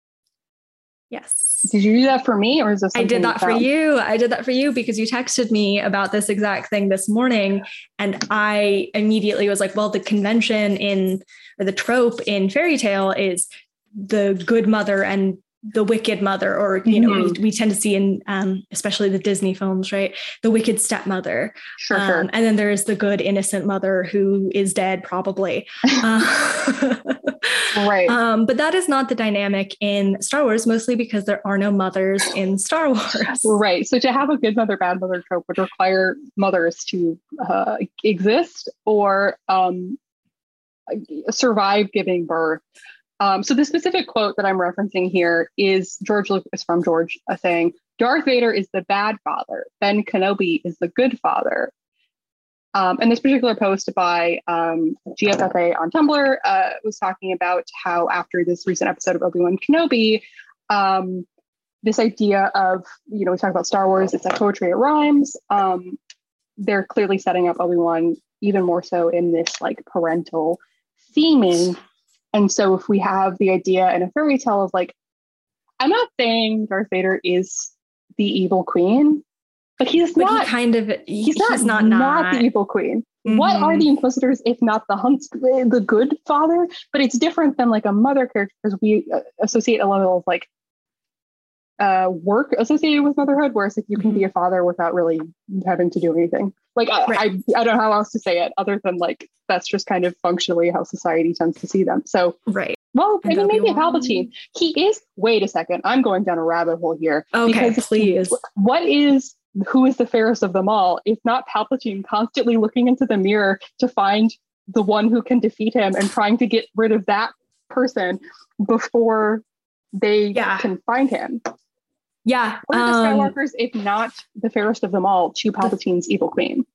Yes. Did you do that for me or is this I did that for you. I did that for you because you texted me about this exact thing this morning. And I immediately was like, well, the convention in, or the trope in fairy tale is the good mother and the wicked mother, or, you know, mm-hmm. we, we tend to see in, um, especially the Disney films, right? The wicked stepmother. Sure, um, sure. And then there's the good, innocent mother who is dead, probably. Uh, right. Um, but that is not the dynamic in Star Wars, mostly because there are no mothers in Star Wars. Right. So to have a good mother, bad mother trope would require mothers to uh, exist or um, survive giving birth. Um, so the specific quote that I'm referencing here is George Lucas from George uh, saying, Darth Vader is the bad father. Ben Kenobi is the good father. Um, and this particular post by um, G F F A on Tumblr uh, was talking about how after this recent episode of Obi-Wan Kenobi, um, this idea of, you know, we talk about Star Wars, it's like poetry, it rhymes. Um, they're clearly setting up Obi-Wan even more so in this like parental theming. And so if we have the idea in a fairy tale of like, I'm not saying Darth Vader is the evil queen, but he's but not he kind of, he's, he's not, he's not, not not the evil queen. Mm-hmm. What are the Inquisitors if not the hunts, the good father? But it's different than like a mother character because we uh, associate a level of like uh, work associated with motherhood, whereas like you can mm-hmm. be a father without really having to do anything. Like I, right. I, I don't know how else to say it other than like that's just kind of functionally how society tends to see them. So right. Well, I mean, maybe a Palpatine. He is. Wait a second. I'm going down a rabbit hole here. Okay, because please. What is who is the fairest of them all? If not Palpatine constantly looking into the mirror to find the one who can defeat him and trying to get rid of that person before they yeah. can find him. Yeah. What are um, the Skywalkers, if not the fairest of them all, to Palpatine's evil queen?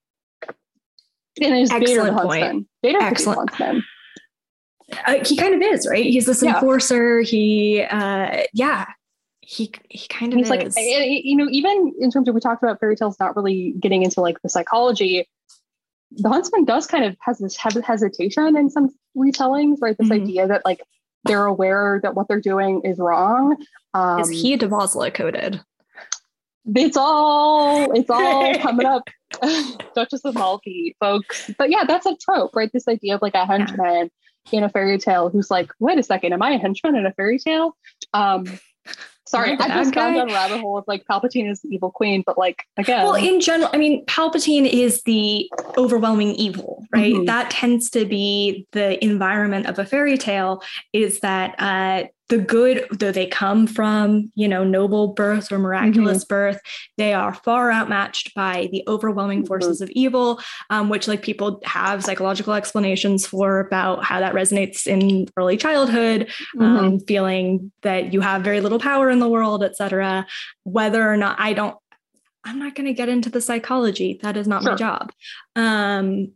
And is Vader the huntsman? Vader could be the huntsman. Uh, he kind of is, right? He's this yeah. enforcer. He, uh, yeah, he he kind of He's is. like, you know, even in terms of, we talked about fairy tales not really getting into like the psychology. The huntsman does kind of has this hesitation in some retellings, right? This mm-hmm. idea that like they're aware that what they're doing is wrong. Um, is he Devosla coded? It's all it's all coming up. Duchess of Malfi, folks. But yeah, that's a trope, right? This idea of like a henchman in a fairy tale who's like, wait a second, am I a henchman in a fairy tale? Um, sorry, I just gone down a rabbit hole of like Palpatine is the evil queen, but like again. Well, in general, I mean, Palpatine is the overwhelming evil, right? Mm-hmm. That tends to be the environment of a fairy tale, is that uh, the good, though they come from, you know, noble birth or miraculous mm-hmm. birth, they are far outmatched by the overwhelming forces mm-hmm. of evil, um, which like people have psychological explanations for about how that resonates in early childhood, mm-hmm. um, feeling that you have very little power in the world, et cetera. Whether or not, I don't, I'm not going to get into the psychology. That is not sure. my job. Um,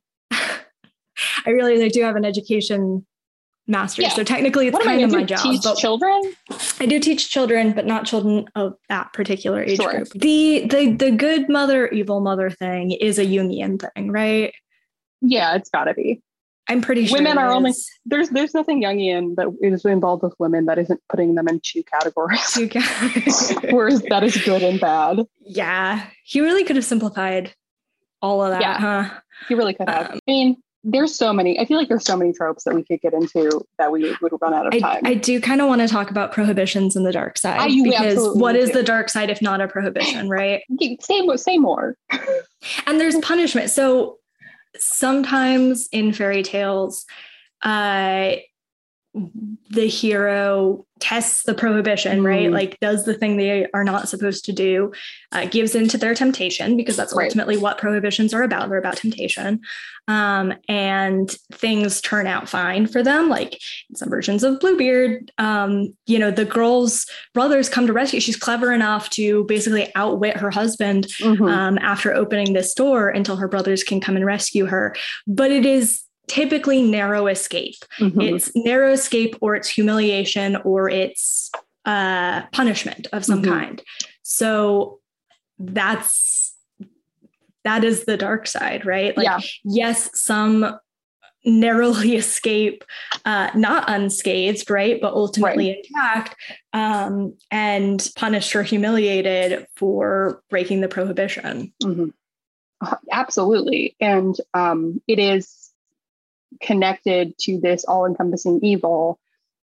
I realize I do have an education master's, yeah. so technically it's what kind of my job. Teach but children? I do teach children, but not children of that particular age sure. group. The the the good mother, evil mother thing is a Jungian thing, right? Yeah, it's got to be. I'm pretty sure women are only there's there's nothing Jungian that is involved with women that isn't putting them in two categories. Two categories. Whereas that is good and bad. Yeah, he really could have simplified all of that. Yeah, huh? He really could have. Um, I mean, there's so many, I feel like there's so many tropes that we could get into that we would run out of time. I, I do kind of want to talk about prohibitions in the dark side. I, because what is the dark side if not a prohibition, right? Say, say more. And there's punishment. So sometimes in fairy tales, uh, the hero tests the prohibition, mm. right? Like does the thing they are not supposed to do, uh, gives into their temptation, because that's ultimately right. what prohibitions are about. They're about temptation. Um, and things turn out fine for them. Like in some versions of Bluebeard, um, you know, the girl's brothers come to rescue. She's clever enough to basically outwit her husband mm-hmm. um, after opening this door until her brothers can come and rescue her. But it is typically narrow escape. Mm-hmm. It's narrow escape, or it's humiliation, or it's uh, punishment of some mm-hmm. kind. So that's, that is the dark side, right? Like, yeah. yes, some narrowly escape, uh, not unscathed, right? But ultimately right. intact, um, and punished or humiliated for breaking the prohibition. Mm-hmm. Uh, absolutely. And um, it is connected to this all-encompassing evil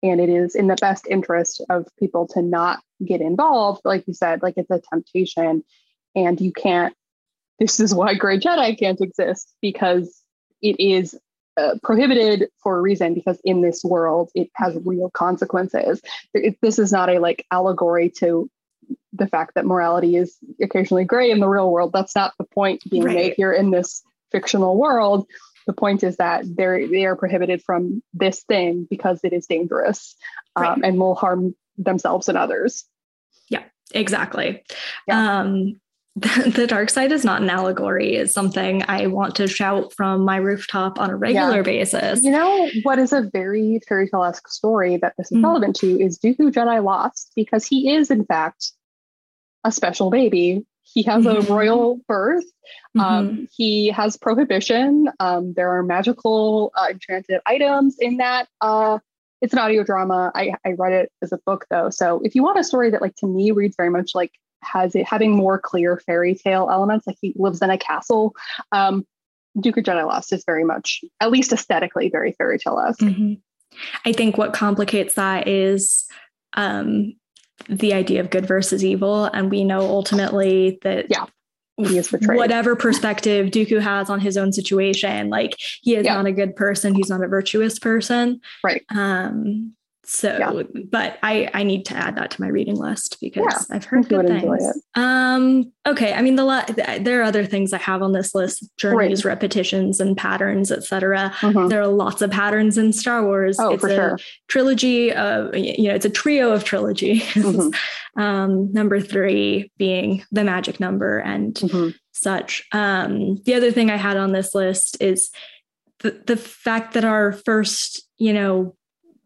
and it is in the best interest of people to not get involved. Like you said, like it's a temptation, and you can't, this is why Grey Jedi can't exist, because it is uh, prohibited for a reason, because in this world, it has real consequences. It, this is not a like allegory to the fact that morality is occasionally gray in the real world. That's not the point being right. made here in this fictional world. The point is that they're, they are prohibited from this thing because it is dangerous um, right. and will harm themselves and others. Yeah, exactly. Yeah. Um, the, the dark side is not an allegory is something I want to shout from my rooftop on a regular yeah. basis. You know, what is a very fairy tale-esque story that this is mm-hmm. relevant to is Dooku Jedi Lost, because he is in fact a special baby. He has a royal birth. Mm-hmm. Um, he has prohibition. Um, there are magical uh, enchanted items in that. Uh, it's an audio drama. I, I read it as a book though. So if you want a story that like to me reads very much like has it having more clear fairy tale elements, like he lives in a castle, um, Dooku Jedi Lost is very much, at least aesthetically, very fairy tale-esque. Mm-hmm. I think what complicates that is um, the idea of good versus evil. And we know ultimately that yeah, he is betrayed. Whatever perspective Dooku has on his own situation, like he is yeah. not a good person. He's not a virtuous person. Right. Um, so, yeah. but I, I need to add that to my reading list because yeah, I've heard good things. Um, okay. I mean, the la- there are other things I have on this list, journeys, right. repetitions and patterns, et cetera. Mm-hmm. There are lots of patterns in Star Wars. Oh, it's for a sure. trilogy of, you know, it's a trio of trilogies. Mm-hmm. um, number three being the magic number and mm-hmm. such. Um, the other thing I had on this list is the, the fact that our first, you know,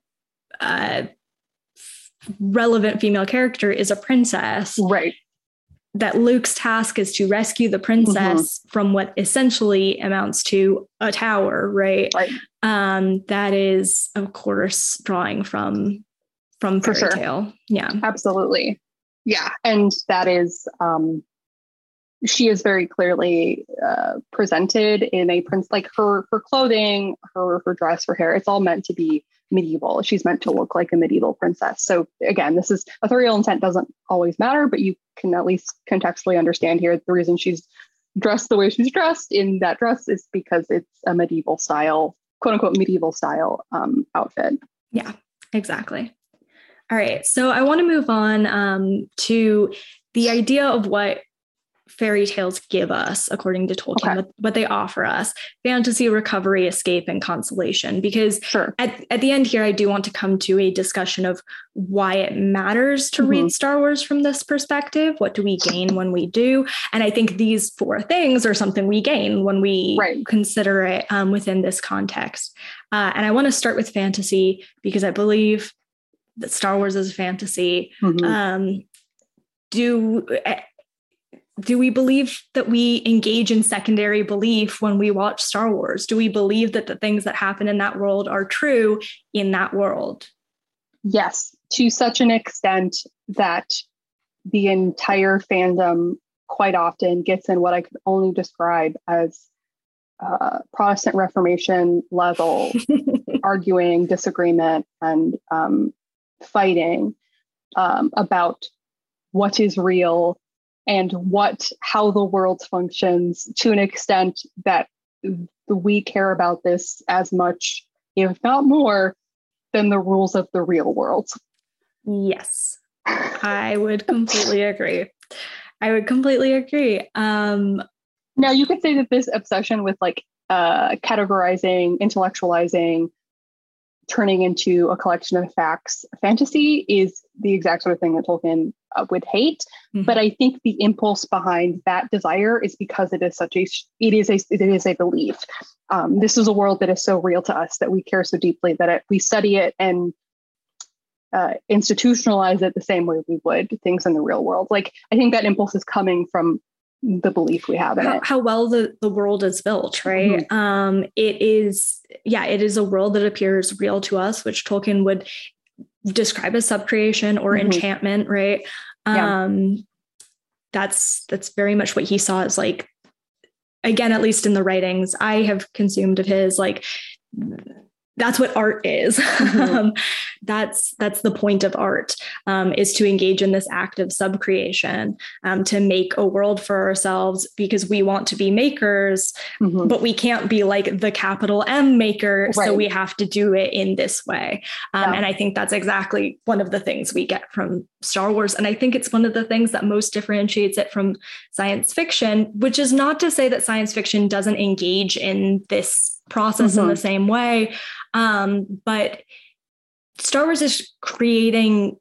uh, relevant female character is a princess. Right. That Luke's task is to rescue the princess mm-hmm. from what essentially amounts to a tower, right? Right. Um, that is, of course, drawing from from fairy sure. tale. Yeah. Absolutely. Yeah. And that is um she is very clearly uh, presented in a prince, like her her clothing, her her dress, her hair, it's all meant to be medieval. She's meant to look like a medieval princess. So again, this is authorial intent doesn't always matter, but you can at least contextually understand here the reason she's dressed the way she's dressed in that dress is because it's a medieval style, quote unquote, medieval style um, outfit. Yeah, exactly. All right. So I want to move on um, to the idea of what fairy tales give us, according to Tolkien, okay. what, what they offer us: fantasy, recovery, escape, and consolation. Because sure. at, at the end here, I do want to come to a discussion of why it matters to mm-hmm. read Star Wars from this perspective. What do we gain when we do? And I think these four things are something we gain when we right. consider it um, within this context. Uh, and I want to start with fantasy because I believe that Star Wars is a fantasy. Mm-hmm. Um, do... Uh, Do we believe that we engage in secondary belief when we watch Star Wars? Do we believe that the things that happen in that world are true in that world? Yes, to such an extent that the entire fandom quite often gets in what I could only describe as uh, Protestant Reformation level arguing, disagreement, and um, fighting um, about what is real and what, how the world functions, to an extent that we care about this as much, if not more, than the rules of the real world. Yes, I would completely agree. I would completely agree. Um, now, you could say that this obsession with like uh, categorizing, intellectualizing, turning into a collection of facts, fantasy is the exact sort of thing that Tolkien uh, would hate. Mm-hmm. But I think the impulse behind that desire is because it is such a, it is a, it is a belief. Um, this is a world that is so real to us that we care so deeply that it, we study it and uh, institutionalize it the same way we would things in the real world. Like, I think that impulse is coming from the belief we have in how, it. How well the, the world is built, right? Mm-hmm. Um, it is, yeah, it is a world that appears real to us, which Tolkien would describe as subcreation or mm-hmm. enchantment, right? Yeah. Um, that's, that's very much what he saw as, like, again, at least in the writings I have consumed of his, like, that's what art is. Mm-hmm. um, that's that's the point of art, um, is to engage in this act of subcreation, um, to make a world for ourselves because we want to be makers, mm-hmm. but we can't be like the capital M maker. Right. So we have to do it in this way. Um, yeah. And I think that's exactly one of the things we get from Star Wars. And I think it's one of the things that most differentiates it from science fiction, which is not to say that science fiction doesn't engage in this process mm-hmm. in the same way. Um, but Star Wars is creating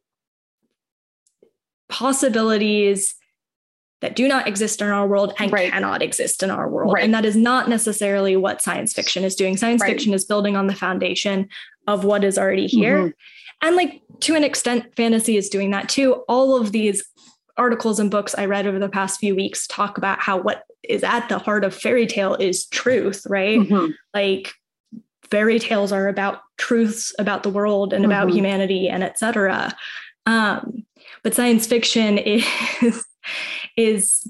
possibilities that do not exist in our world and right. cannot exist in our world. Right. And that is not necessarily what science fiction is doing. Science right. fiction is building on the foundation of what is already here. Mm-hmm. And like to an extent, fantasy is doing that too. All of these articles and books I read over the past few weeks talk about how what is at the heart of fairy tale is truth, right? Mm-hmm. Like fairy tales are about truths about the world and mm-hmm. about humanity and et cetera. Um, but science fiction is, is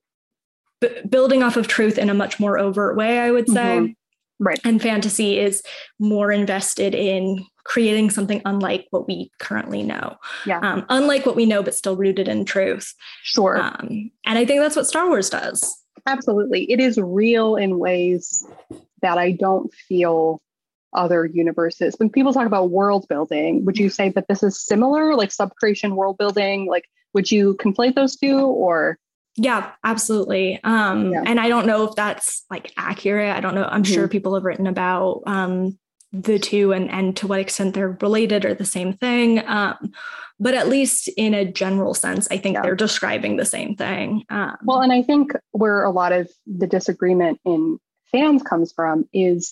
b- building off of truth in a much more overt way, I would say. Mm-hmm. Right. And fantasy is more invested in creating something unlike what we currently know. Yeah. Um, unlike what we know, but still rooted in truth. Sure. Um, and I think that's what Star Wars does. Absolutely. It is real in ways that I don't feel other universes. When people talk about world building, would you say that this is similar, like subcreation world building? Like, would you conflate those two or? Yeah, absolutely. Um, yeah. And I don't know if that's like accurate. I don't know. I'm mm-hmm. sure people have written about um, the two and, and to what extent they're related or the same thing. Um, but at least in a general sense, I think yeah. they're describing the same thing. Um, well, and I think where a lot of the disagreement in fans comes from is,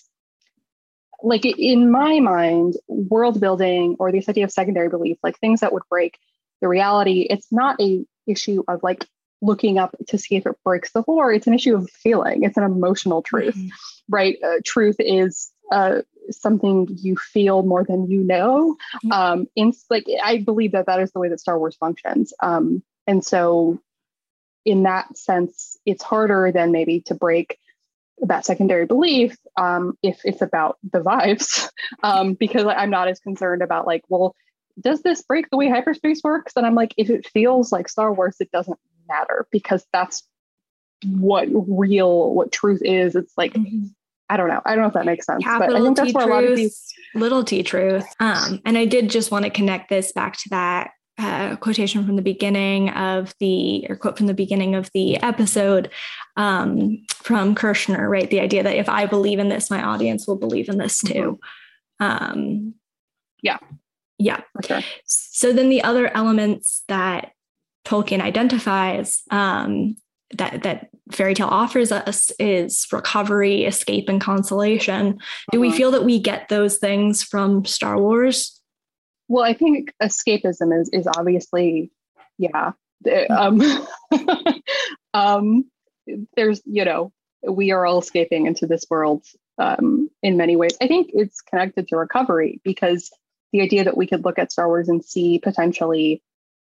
like, in my mind, world building or this idea of secondary belief, like things that would break the reality, it's not a issue of like looking up to see if it breaks the lore. It's an issue of feeling. It's an emotional truth, mm-hmm. right? Uh, truth is uh, something you feel more than you know. Mm-hmm. Um, in, like, I believe that that is the way that Star Wars functions. Um, and so in that sense, it's harder than maybe to break that secondary belief um, if it's about the vibes, um, because I'm not as concerned about like, well, does this break the way hyperspace works? And I'm like, if it feels like Star Wars, it doesn't matter because that's what real, what truth is. It's like, mm-hmm. I don't know. I don't know if that makes sense, Capital but I think that's T where truth, a lot of these little T truth. Um, and I did just want to connect this back to that uh, quotation from the beginning of the, or quote from the beginning of the episode um, from Kirshner, right? The idea that if I believe in this, my audience will believe in this too. Mm-hmm. Um, yeah. Yeah. Okay. So then the other elements that Tolkien identifies um, that that fairy tale offers us is recovery, escape, and consolation. Uh-huh. Do we feel that we get those things from Star Wars? Well, I think escapism is is obviously, yeah. Um, um, there's, you know, we are all escaping into this world um, in many ways. I think it's connected to recovery because the idea that we could look at Star Wars and see potentially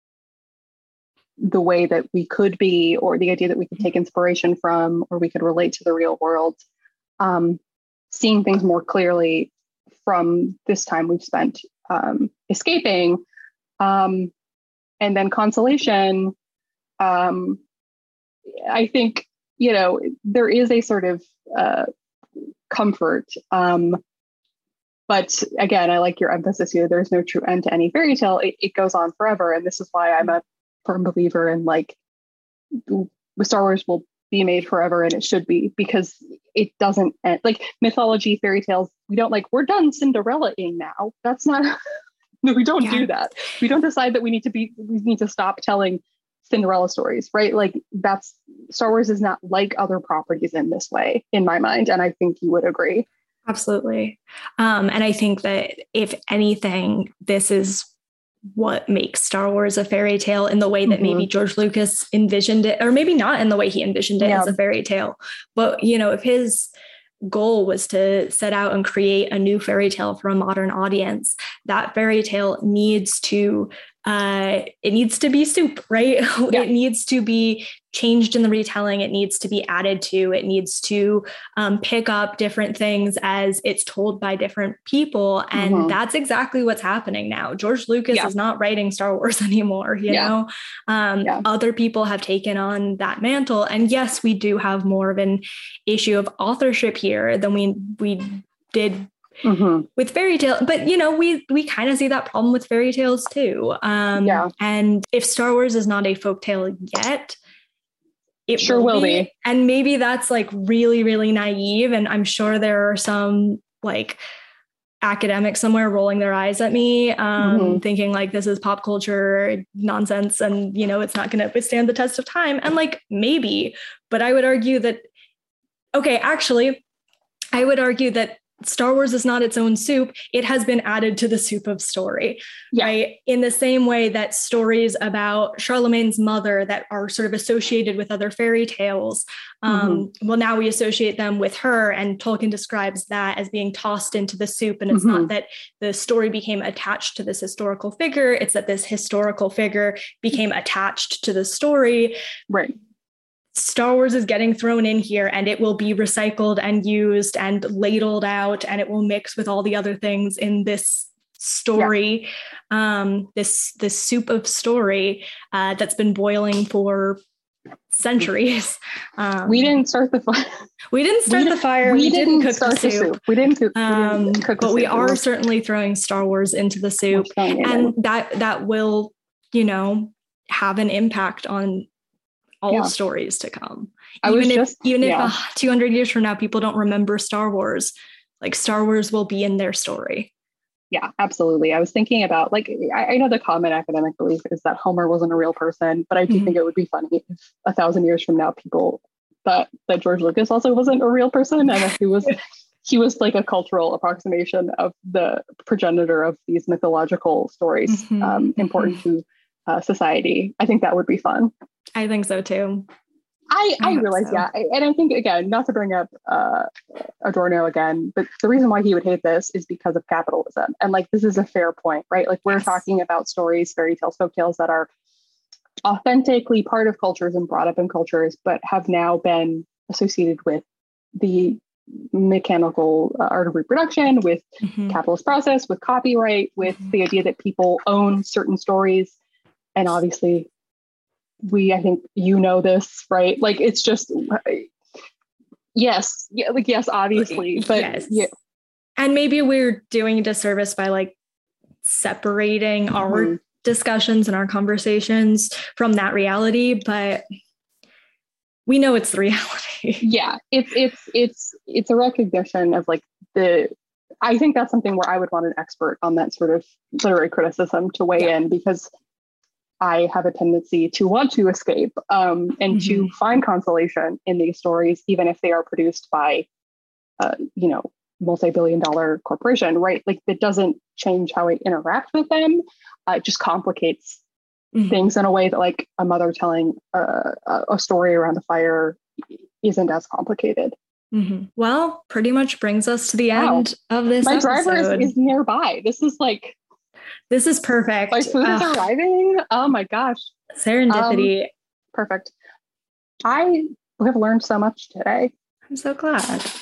the way that we could be, or the idea that we could take inspiration from, or we could relate to the real world, um, seeing things more clearly from this time we've spent um, escaping, um, and then consolation. Um, I think, you know, there is a sort of uh, comfort. Um, But again, I like your emphasis here. There's no true end to any fairy tale. It, it goes on forever. And this is why I'm a firm believer in like Star Wars will be made forever and it should be, because it doesn't end. Like mythology, fairy tales, we don't like, we're done Cinderella-ing now. That's not, no, we don't yeah. do that. We don't decide that we need to be, we need to stop telling Cinderella stories, right? Like that's, Star Wars is not like other properties in this way, in my mind. And I think you would agree. Absolutely. Um, and I think that if anything, this is what makes Star Wars a fairy tale in the way that mm-hmm. maybe George Lucas envisioned it, or maybe not in the way he envisioned it yeah. as a fairy tale. But, you know, if his goal was to set out and create a new fairy tale for a modern audience, that fairy tale needs to uh, it needs to be soup, right? Yeah. It needs to be changed in the retelling. It needs to be added to, it needs to um, pick up different things as it's told by different people. And mm-hmm. that's exactly what's happening now. George Lucas yeah. is not writing Star Wars anymore, you yeah. know? Um, yeah. Other people have taken on that mantle. And yes, we do have more of an issue of authorship here than we, we did Mm-hmm. with fairy tale, but you know, we we kind of see that problem with fairy tales too. Um, yeah. And if Star Wars is not a folktale yet, it sure will, will be. be. And maybe that's like really, really naive. And I'm sure there are some like academics somewhere rolling their eyes at me, um, mm-hmm. thinking like this is pop culture nonsense, and you know, it's not going to withstand the test of time. And like maybe, but I would argue that okay, actually, I would argue that Star Wars is not its own soup. It has been added to the soup of story, yeah. right? In the same way that stories about Charlemagne's mother that are sort of associated with other fairy tales, um, mm-hmm. well, now we associate them with her, and Tolkien describes that as being tossed into the soup. And it's mm-hmm. not that the story became attached to this historical figure. It's that this historical figure became attached to the story. Right. Star Wars is getting thrown in here, and it will be recycled and used and ladled out, and it will mix with all the other things in this story, yeah. um, this this soup of story uh, that's been boiling for centuries. Um, we didn't start the fire. We didn't start we the fire. We, we didn't, didn't cook start the soup. The soup. We didn't cook. Um, we didn't cook but the we soup. are certainly throwing Star Wars into the soup, and that that will, you know, have an impact on all yeah. stories to come. I even if just, even yeah. if uh, two hundred years from now people don't remember Star Wars, like Star Wars will be in their story. Yeah, absolutely. I was thinking about like I, I know the common academic belief is that Homer wasn't a real person, but I do mm-hmm. think it would be funny if a thousand years from now people thought that George Lucas also wasn't a real person, and that he was he was like a cultural approximation of the progenitor of these mythological stories mm-hmm. um, important mm-hmm. to uh, society. I think that would be fun. I think so too. I, I, I realize, so. yeah. And I think, again, not to bring up uh, Adorno again, but the reason why he would hate this is because of capitalism. And like, this is a fair point, right? Like we're yes. talking about stories, fairy tales, folk tales that are authentically part of cultures and brought up in cultures, but have now been associated with the mechanical uh, art of reproduction, with mm-hmm. capitalist process, with copyright, with mm-hmm. the idea that people own certain stories. And obviously, we, I think, you know this, right? Like, it's just, yes, yeah, like, yes, obviously, but yes. yeah. And maybe we're doing a disservice by like separating mm-hmm. our discussions and our conversations from that reality, but we know it's the reality. Yeah, it's, it's, it's, it's a recognition of like the, I think that's something where I would want an expert on that sort of literary criticism to weigh yeah. in, because I have a tendency to want to escape um, and mm-hmm. to find consolation in these stories, even if they are produced by, uh, you know, multi-billion dollar corporation, right? Like it doesn't change how I interact with them. Uh, it just complicates mm-hmm. things in a way that like a mother telling uh, a story around a fire isn't as complicated. Mm-hmm. Well, pretty much brings us to the wow. end of this My episode. driver is, is nearby. This is like... This is perfect. My food uh, is arriving. Oh my gosh. Serendipity. Um, perfect. I have learned so much today. I'm so glad.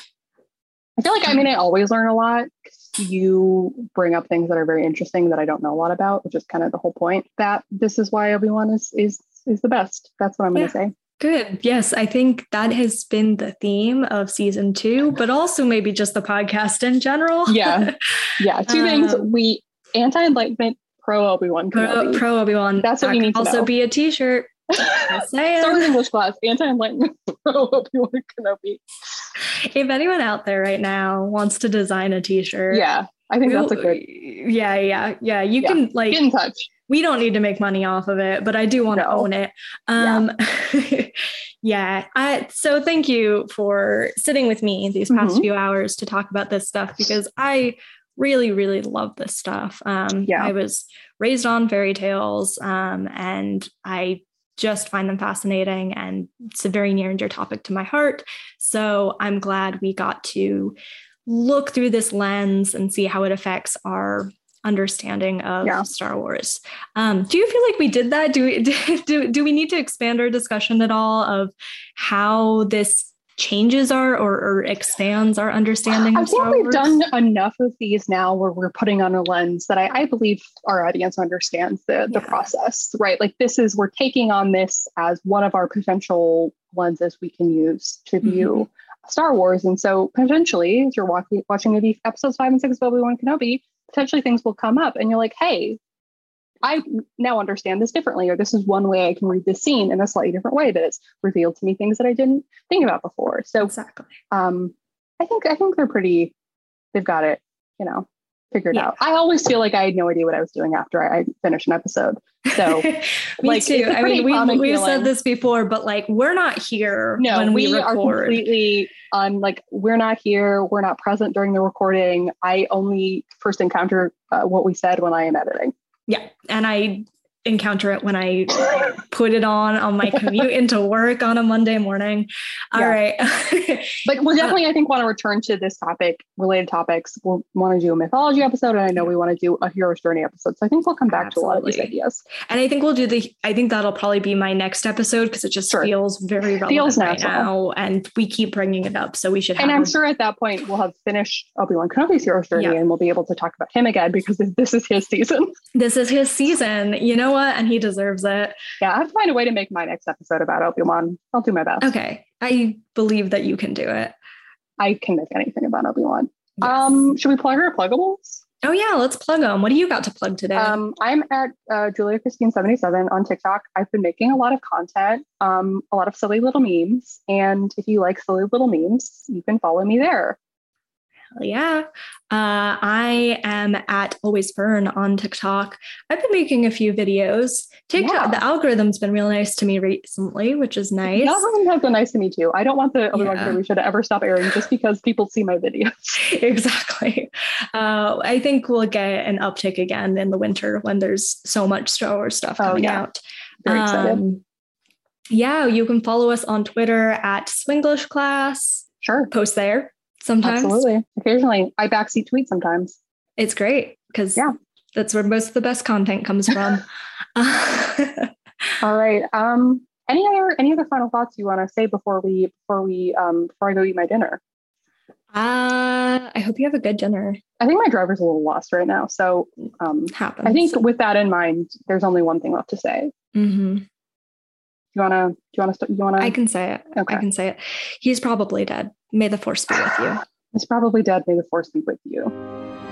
I feel like, I mean, I always learn a lot. You bring up things that are very interesting that I don't know a lot about, which is kind of the whole point. That this is why Obi-Wan is is is the best. That's what I'm yeah. going to say. Good. Yes, I think that has been the theme of season two, but also maybe just the podcast in general. Yeah. Yeah. Two um, things. We Anti-Enlightenment, pro Obi-Wan Kenobi. Pro, pro Obi-Wan. That's what that you need to also know. Be a t-shirt. Start English class. Anti-Enlightenment, pro Obi-Wan Kenobi. If anyone out there right now wants to design a t-shirt. Yeah, I think that's a good. Yeah, yeah, yeah. You yeah. can like. Get in touch. We don't need to make money off of it, but I do want no. to own it. Um, yeah. yeah. I, so thank you for sitting with me these past mm-hmm. few hours to talk about this stuff, because I really, really love this stuff. Um, yeah. I was raised on fairy tales um, and I just find them fascinating, and it's a very near and dear topic to my heart. So I'm glad we got to look through this lens and see how it affects our understanding of yeah. Star Wars. Um, do you feel like we did that? Do we do, do we need to expand our discussion at all of how this changes our or, or expands our understanding I of think Star we've Wars? done enough of these now where we're putting on a lens that I, I believe our audience understands the, the Yeah. process, right? Like this is, we're taking on this as one of our potential lenses we can use to view mm-hmm. Star Wars. And so potentially, as you're watching, watching maybe episodes five and six of Obi-Wan Kenobi, potentially things will come up and you're like, hey, I now understand this differently, or this is one way I can read this scene in a slightly different way that it's revealed to me things that I didn't think about before. So exactly. um, I think I think they're pretty, they've got it, you know, figured yeah. out. I always feel like I had no idea what I was doing after I, I finished an episode. So me like, too. I mean, we, we've feeling. said this before, but like, we're not here no, when we, we record. are completely on, like, we're not here. We're not present during the recording. I only first encounter uh, what we said when I am editing. Yeah. And I encounter it when I put it on on my commute into work on a Monday morning. All yeah. right. But we'll definitely, uh, I think, want to return to this topic, related topics. We'll want to do a mythology episode, and I know we want to do a hero's journey episode. So I think we'll come back Absolutely. to a lot of these ideas. And I think we'll do the, I think that'll probably be my next episode because it just sure. feels very relevant feels right now. And we keep bringing it up. So we should have And I'm a, sure at that point we'll have finished Obi-Wan Kenobi's hero's journey yeah. and we'll be able to talk about him again because this is his season. This is his season. You know what? And he deserves it. Yeah, I have to find a way to make my next episode about Obi-Wan. I'll do my best. Okay. I believe that you can do it. I can make anything about Obi-Wan. Yes. Um, should we plug our pluggables? Oh yeah, let's plug them. What do you got to plug today? Um, I'm at uh, Julia Christine seventy-seven on TikTok. I've been making a lot of content, um, a lot of silly little memes. And if you like silly little memes, you can follow me there. Yeah. Uh, I am at Always Fern on TikTok. I've been making a few videos. TikTok, yeah. the algorithm's been real nice to me recently, which is nice. The algorithm has been nice to me too. I don't want the Obi-Wan yeah. Kenobi show to ever stop airing just because people see my videos. Exactly. Uh, I think we'll get an uptick again in the winter when there's so much Star Wars stuff coming oh, yeah. out. Very um, excited. Yeah, you can follow us on Twitter at Swinglish Class. Sure. Post there. Sometimes. Absolutely. Occasionally. I backseat tweet sometimes. It's great because yeah. that's where most of the best content comes from. All right. Um, any other any other final thoughts you want to say before we before we um before I go eat my dinner? Uh I hope you have a good dinner. I think my driver's a little lost right now. So um Happens. I think with that in mind, there's only one thing left to say. Mm-hmm. You wanna do you wanna you wanna I can say it. Okay. I can say it. He's probably dead. May the force be with you. He's probably dead. May the force be with you.